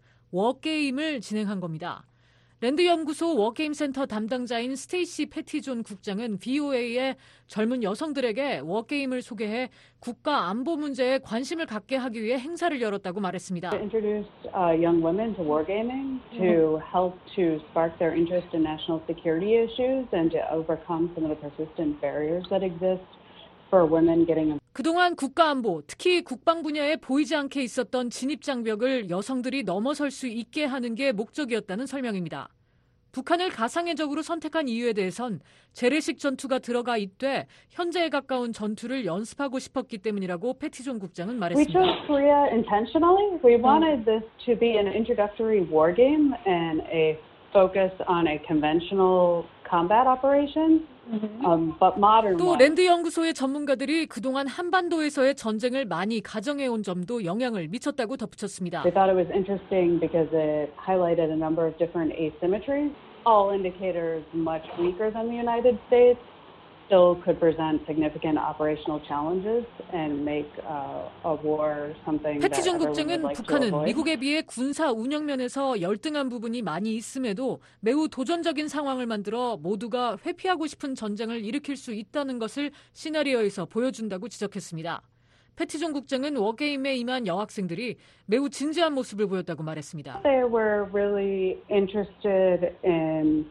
워게임을 진행한 겁니다. 랜드 연구소 워게임 센터 담당자인 스테이시 패티존 국장은 브이오에이에 젊은 여성들에게 워게임을 소개해 국가 안보 문제에 관심을 갖게 하기 위해 행사를 열었다고 말했습니다. To introduce uh, young women to wargaming to help to spark their interest in national security issues and to overcome some of the persistent barriers that exist for women getting. 그동안 국가안보, 특히 국방 분야에 보이지 않게 있었던 진입장벽을 여성들이 넘어설 수 있게 하는 게 목적이었다는 설명입니다. 북한을 가상의 적으로 선택한 이유에 대해선 재래식 전투가 들어가 있되 현재에 가까운 전투를 연습하고 싶었기 때문이라고 패티존 국장은 말했습니다. We chose Korea intentionally. We wanted this to be an introductory war game and a focus on a conventional combat operation. Um, but modern 또 랜드 연구소의 전문가들이 그동안 한반도에서의 전쟁을 많이 가정해온 점도 영향을 미쳤다고 덧붙였습니다. They thought it was interesting because it highlighted a number of different asymmetries. All indicators much weaker than the United States still could present significant operational challenges and make uh, a war something that 패티존 everyone would 국장은 like to 북한은 avoid. 미국에 비해 군사 운영 면에서 열등한 부분이 많이 있음에도 매우 도전적인 상황을 만들어 모두가 회피하고 싶은 전쟁을 일으킬 수 있다는 것을 시나리오에서 보여준다고 지적했습니다. 패티존 국장은 워게임에 임한 여학생들이 매우 진지한 모습을 보였다고 말했습니다. They were really interested in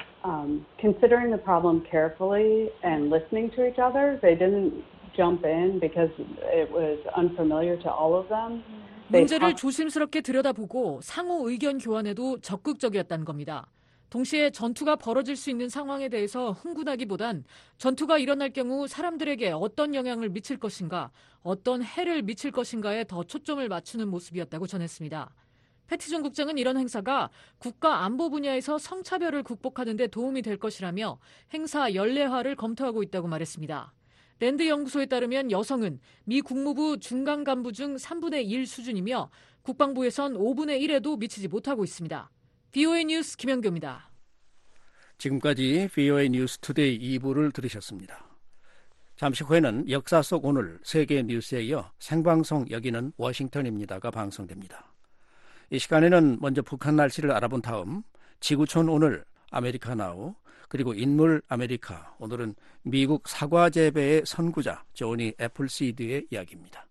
Um, considering the problem carefully and listening to each other. They didn't jump in because it was unfamiliar to all of them. 문제를 조심스럽게 들여다보고 상호 의견 교환에도 적극적이었다는 겁니다. 동시에 전투가 벌어질 수 있는 상황에 대해서 흥분하기보단 전투가 일어날 경우 사람들에게 어떤 영향을 미칠 것인가, 어떤 해를 미칠 것인가에 더 초점을 맞추는 모습이었다고 전했습니다. 패티존 국장은 이런 행사가 국가 안보 분야에서 성차별을 극복하는 데 도움이 될 것이라며 행사 연례화를 검토하고 있다고 말했습니다. 랜드 연구소에 따르면 여성은 미 국무부 중간 간부 중 삼분의 일 수준이며 국방부에선 오분의 일에도 미치지 못하고 있습니다. 브이오에이 뉴스 김영규입니다. 지금까지 브이오에이 뉴스 투데이 이 부를 들으셨습니다. 잠시 후에는 역사 속 오늘 세계 뉴스에 이어 생방송 여기는 워싱턴입니다가 방송됩니다. 이 시간에는 먼저 북한 날씨를 알아본 다음 지구촌 오늘 아메리카 나우 그리고 인물 아메리카 오늘은 미국 사과 재배의 선구자 조니 애플시드의 이야기입니다.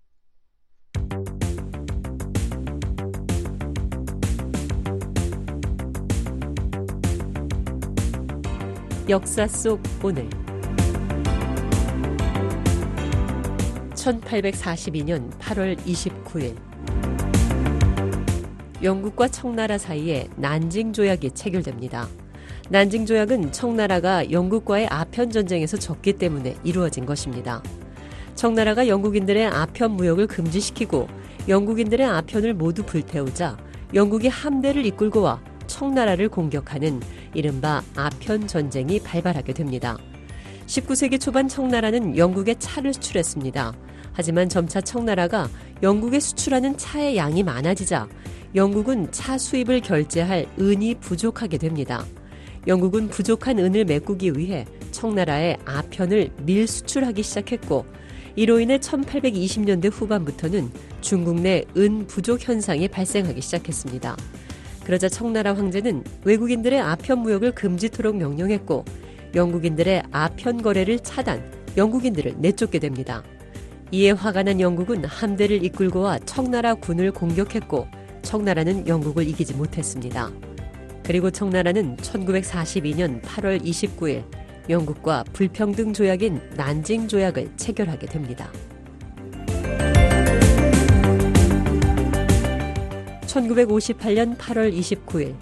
역사 속 오늘 천팔백사십이 년 팔월 이십구일 영국과 청나라 사이에 난징 조약이 체결됩니다. 난징 조약은 청나라가 영국과의 아편 전쟁에서 졌기 때문에 이루어진 것입니다. 청나라가 영국인들의 아편 무역을 금지시키고 영국인들의 아편을 모두 불태우자 영국이 함대를 이끌고 와 청나라를 공격하는 이른바 아편 전쟁이 발발하게 됩니다. 십구 세기 초반 청나라는 영국에 차를 수출했습니다. 하지만 점차 청나라가 영국에 수출하는 차의 양이 많아지자 영국은 차 수입을 결제할 은이 부족하게 됩니다. 영국은 부족한 은을 메꾸기 위해 청나라에 아편을 밀수출하기 시작했고 이로 인해 천팔백이십 년대 후반부터는 중국 내 은 부족 현상이 발생하기 시작했습니다. 그러자 청나라 황제는 외국인들의 아편 무역을 금지토록 명령했고 영국인들의 아편 거래를 차단, 영국인들을 내쫓게 됩니다. 이에 화가 난 영국은 함대를 이끌고 와 청나라 군을 공격했고 청나라는 영국을 이기지 못했습니다. 그리고 청나라는 천구백사십이 년 팔월 이십구일 영국과 불평등 조약인 난징 조약을 체결하게 됩니다. 천구백오십팔 년 팔월 이십구일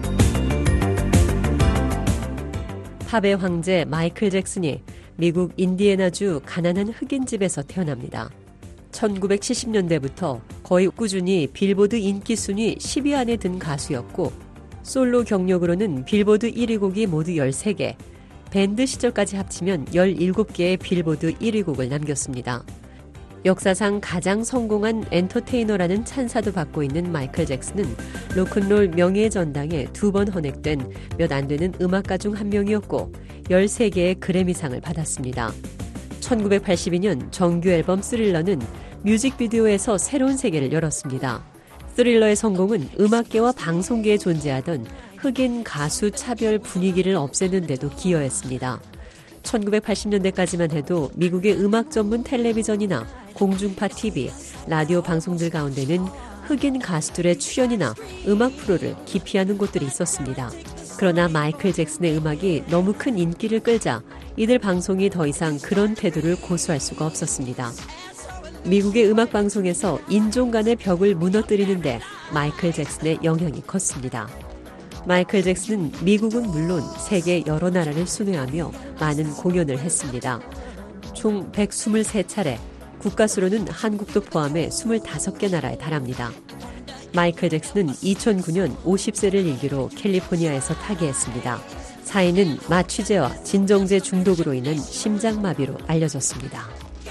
팝의 황제 마이클 잭슨이 미국 인디애나주 가난한 흑인 집에서 태어납니다. 천구백칠십 년대부터 거의 꾸준히 빌보드 인기 순위 십 위 안에 든 가수였고 솔로 경력으로는 빌보드 일 위 곡이 모두 열세 개, 밴드 시절까지 합치면 열일곱 개의 빌보드 일 위 곡을 남겼습니다. 역사상 가장 성공한 엔터테이너라는 찬사도 받고 있는 마이클 잭슨은 로큰롤 명예의 전당에 두 번 헌액된 몇 안 되는 음악가 중 한 명이었고 열세 개의 그래미상을 받았습니다. 천구백팔십이 년 정규 앨범 스릴러는 뮤직비디오에서 새로운 세계를 열었습니다. 스릴러의 성공은 음악계와 방송계에 존재하던 흑인 가수 차별 분위기를 없애는 데도 기여했습니다. 천구백팔십 년대까지만 해도 미국의 음악 전문 텔레비전이나 공중파 티비, 라디오 방송들 가운데는 흑인 가수들의 출연이나 음악 프로를 기피하는 곳들이 있었습니다. 그러나 마이클 잭슨의 음악이 너무 큰 인기를 끌자 이들 방송이 더 이상 그런 태도를 고수할 수가 없었습니다. 미국의 음악 방송에서 인종 간의 벽을 무너뜨리는데 마이클 잭슨의 영향이 컸습니다. 마이클 잭슨은 미국은 물론 세계 여러 나라를 순회하며 많은 공연을 했습니다. 총 백이십삼 차례, 국가수로는 한국도 포함해 이십오 개 나라에 달합니다. 마이클 잭슨은 이천구 년 오십 세를 일기로 캘리포니아에서 타계했습니다. 사인은 마취제와 진정제 중독으로 인한 심장마비로 알려졌습니다.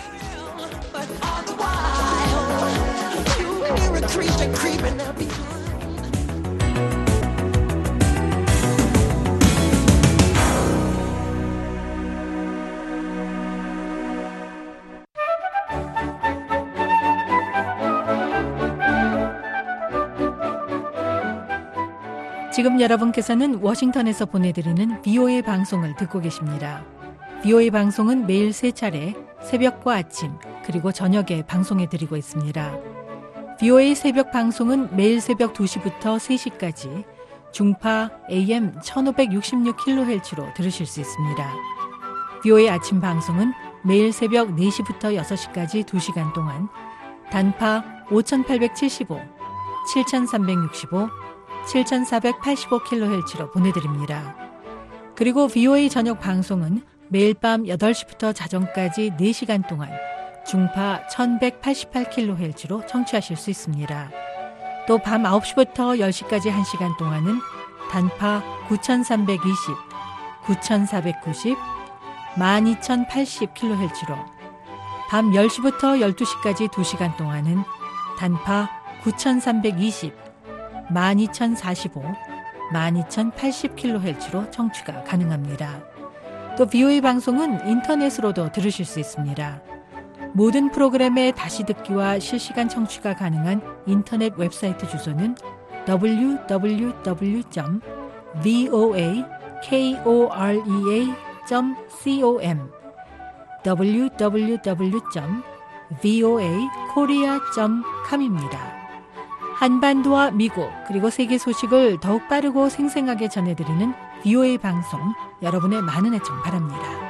지금 여러분께서는 워싱턴에서 보내드리는 비오에이 방송을 듣고 계십니다. 비오에이 방송은 매일 세 차례 새벽과 아침 그리고 저녁에 방송해드리고 있습니다. 비오에이 새벽 방송은 매일 새벽 두 시부터 세 시까지 중파 에이엠 천오백육십육 킬로헤르츠로 들으실 수 있습니다. 비오에이 아침 방송은 매일 새벽 네 시부터 여섯 시까지 두 시간 동안 단파 오천팔백칠십오, 칠천삼백육십오, 칠천사백팔십오 킬로헤르츠로 보내드립니다. 그리고 비오에이 저녁 방송은 매일 밤 여덟 시부터 자정까지 네 시간 동안 중파 천백팔십팔 킬로헤르츠로 청취하실 수 있습니다. 또 밤 아홉 시부터 열 시까지 한 시간 동안은 단파 구천삼백이십, 구천사백구십, 만 이천팔십 킬로헤르츠로 밤 열 시부터 열두 시까지 두 시간 동안은 단파 구천삼백이십, 만 이천사십오, 만 이천팔십 킬로헤르츠로 청취가 가능합니다. 또 비오에이 방송은 인터넷으로도 들으실 수 있습니다. 모든 프로그램의 다시 듣기와 실시간 청취가 가능한 인터넷 웹사이트 주소는 더블유 더블유 더블유 점 브이오에이 코리아 점 컴 더블유 더블유 더블유 점 브이오에이 코리아 점 컴입니다. 한반도와 미국 그리고 세계 소식을 더욱 빠르고 생생하게 전해드리는 비오에이 방송, 여러분의 많은 애청 바랍니다.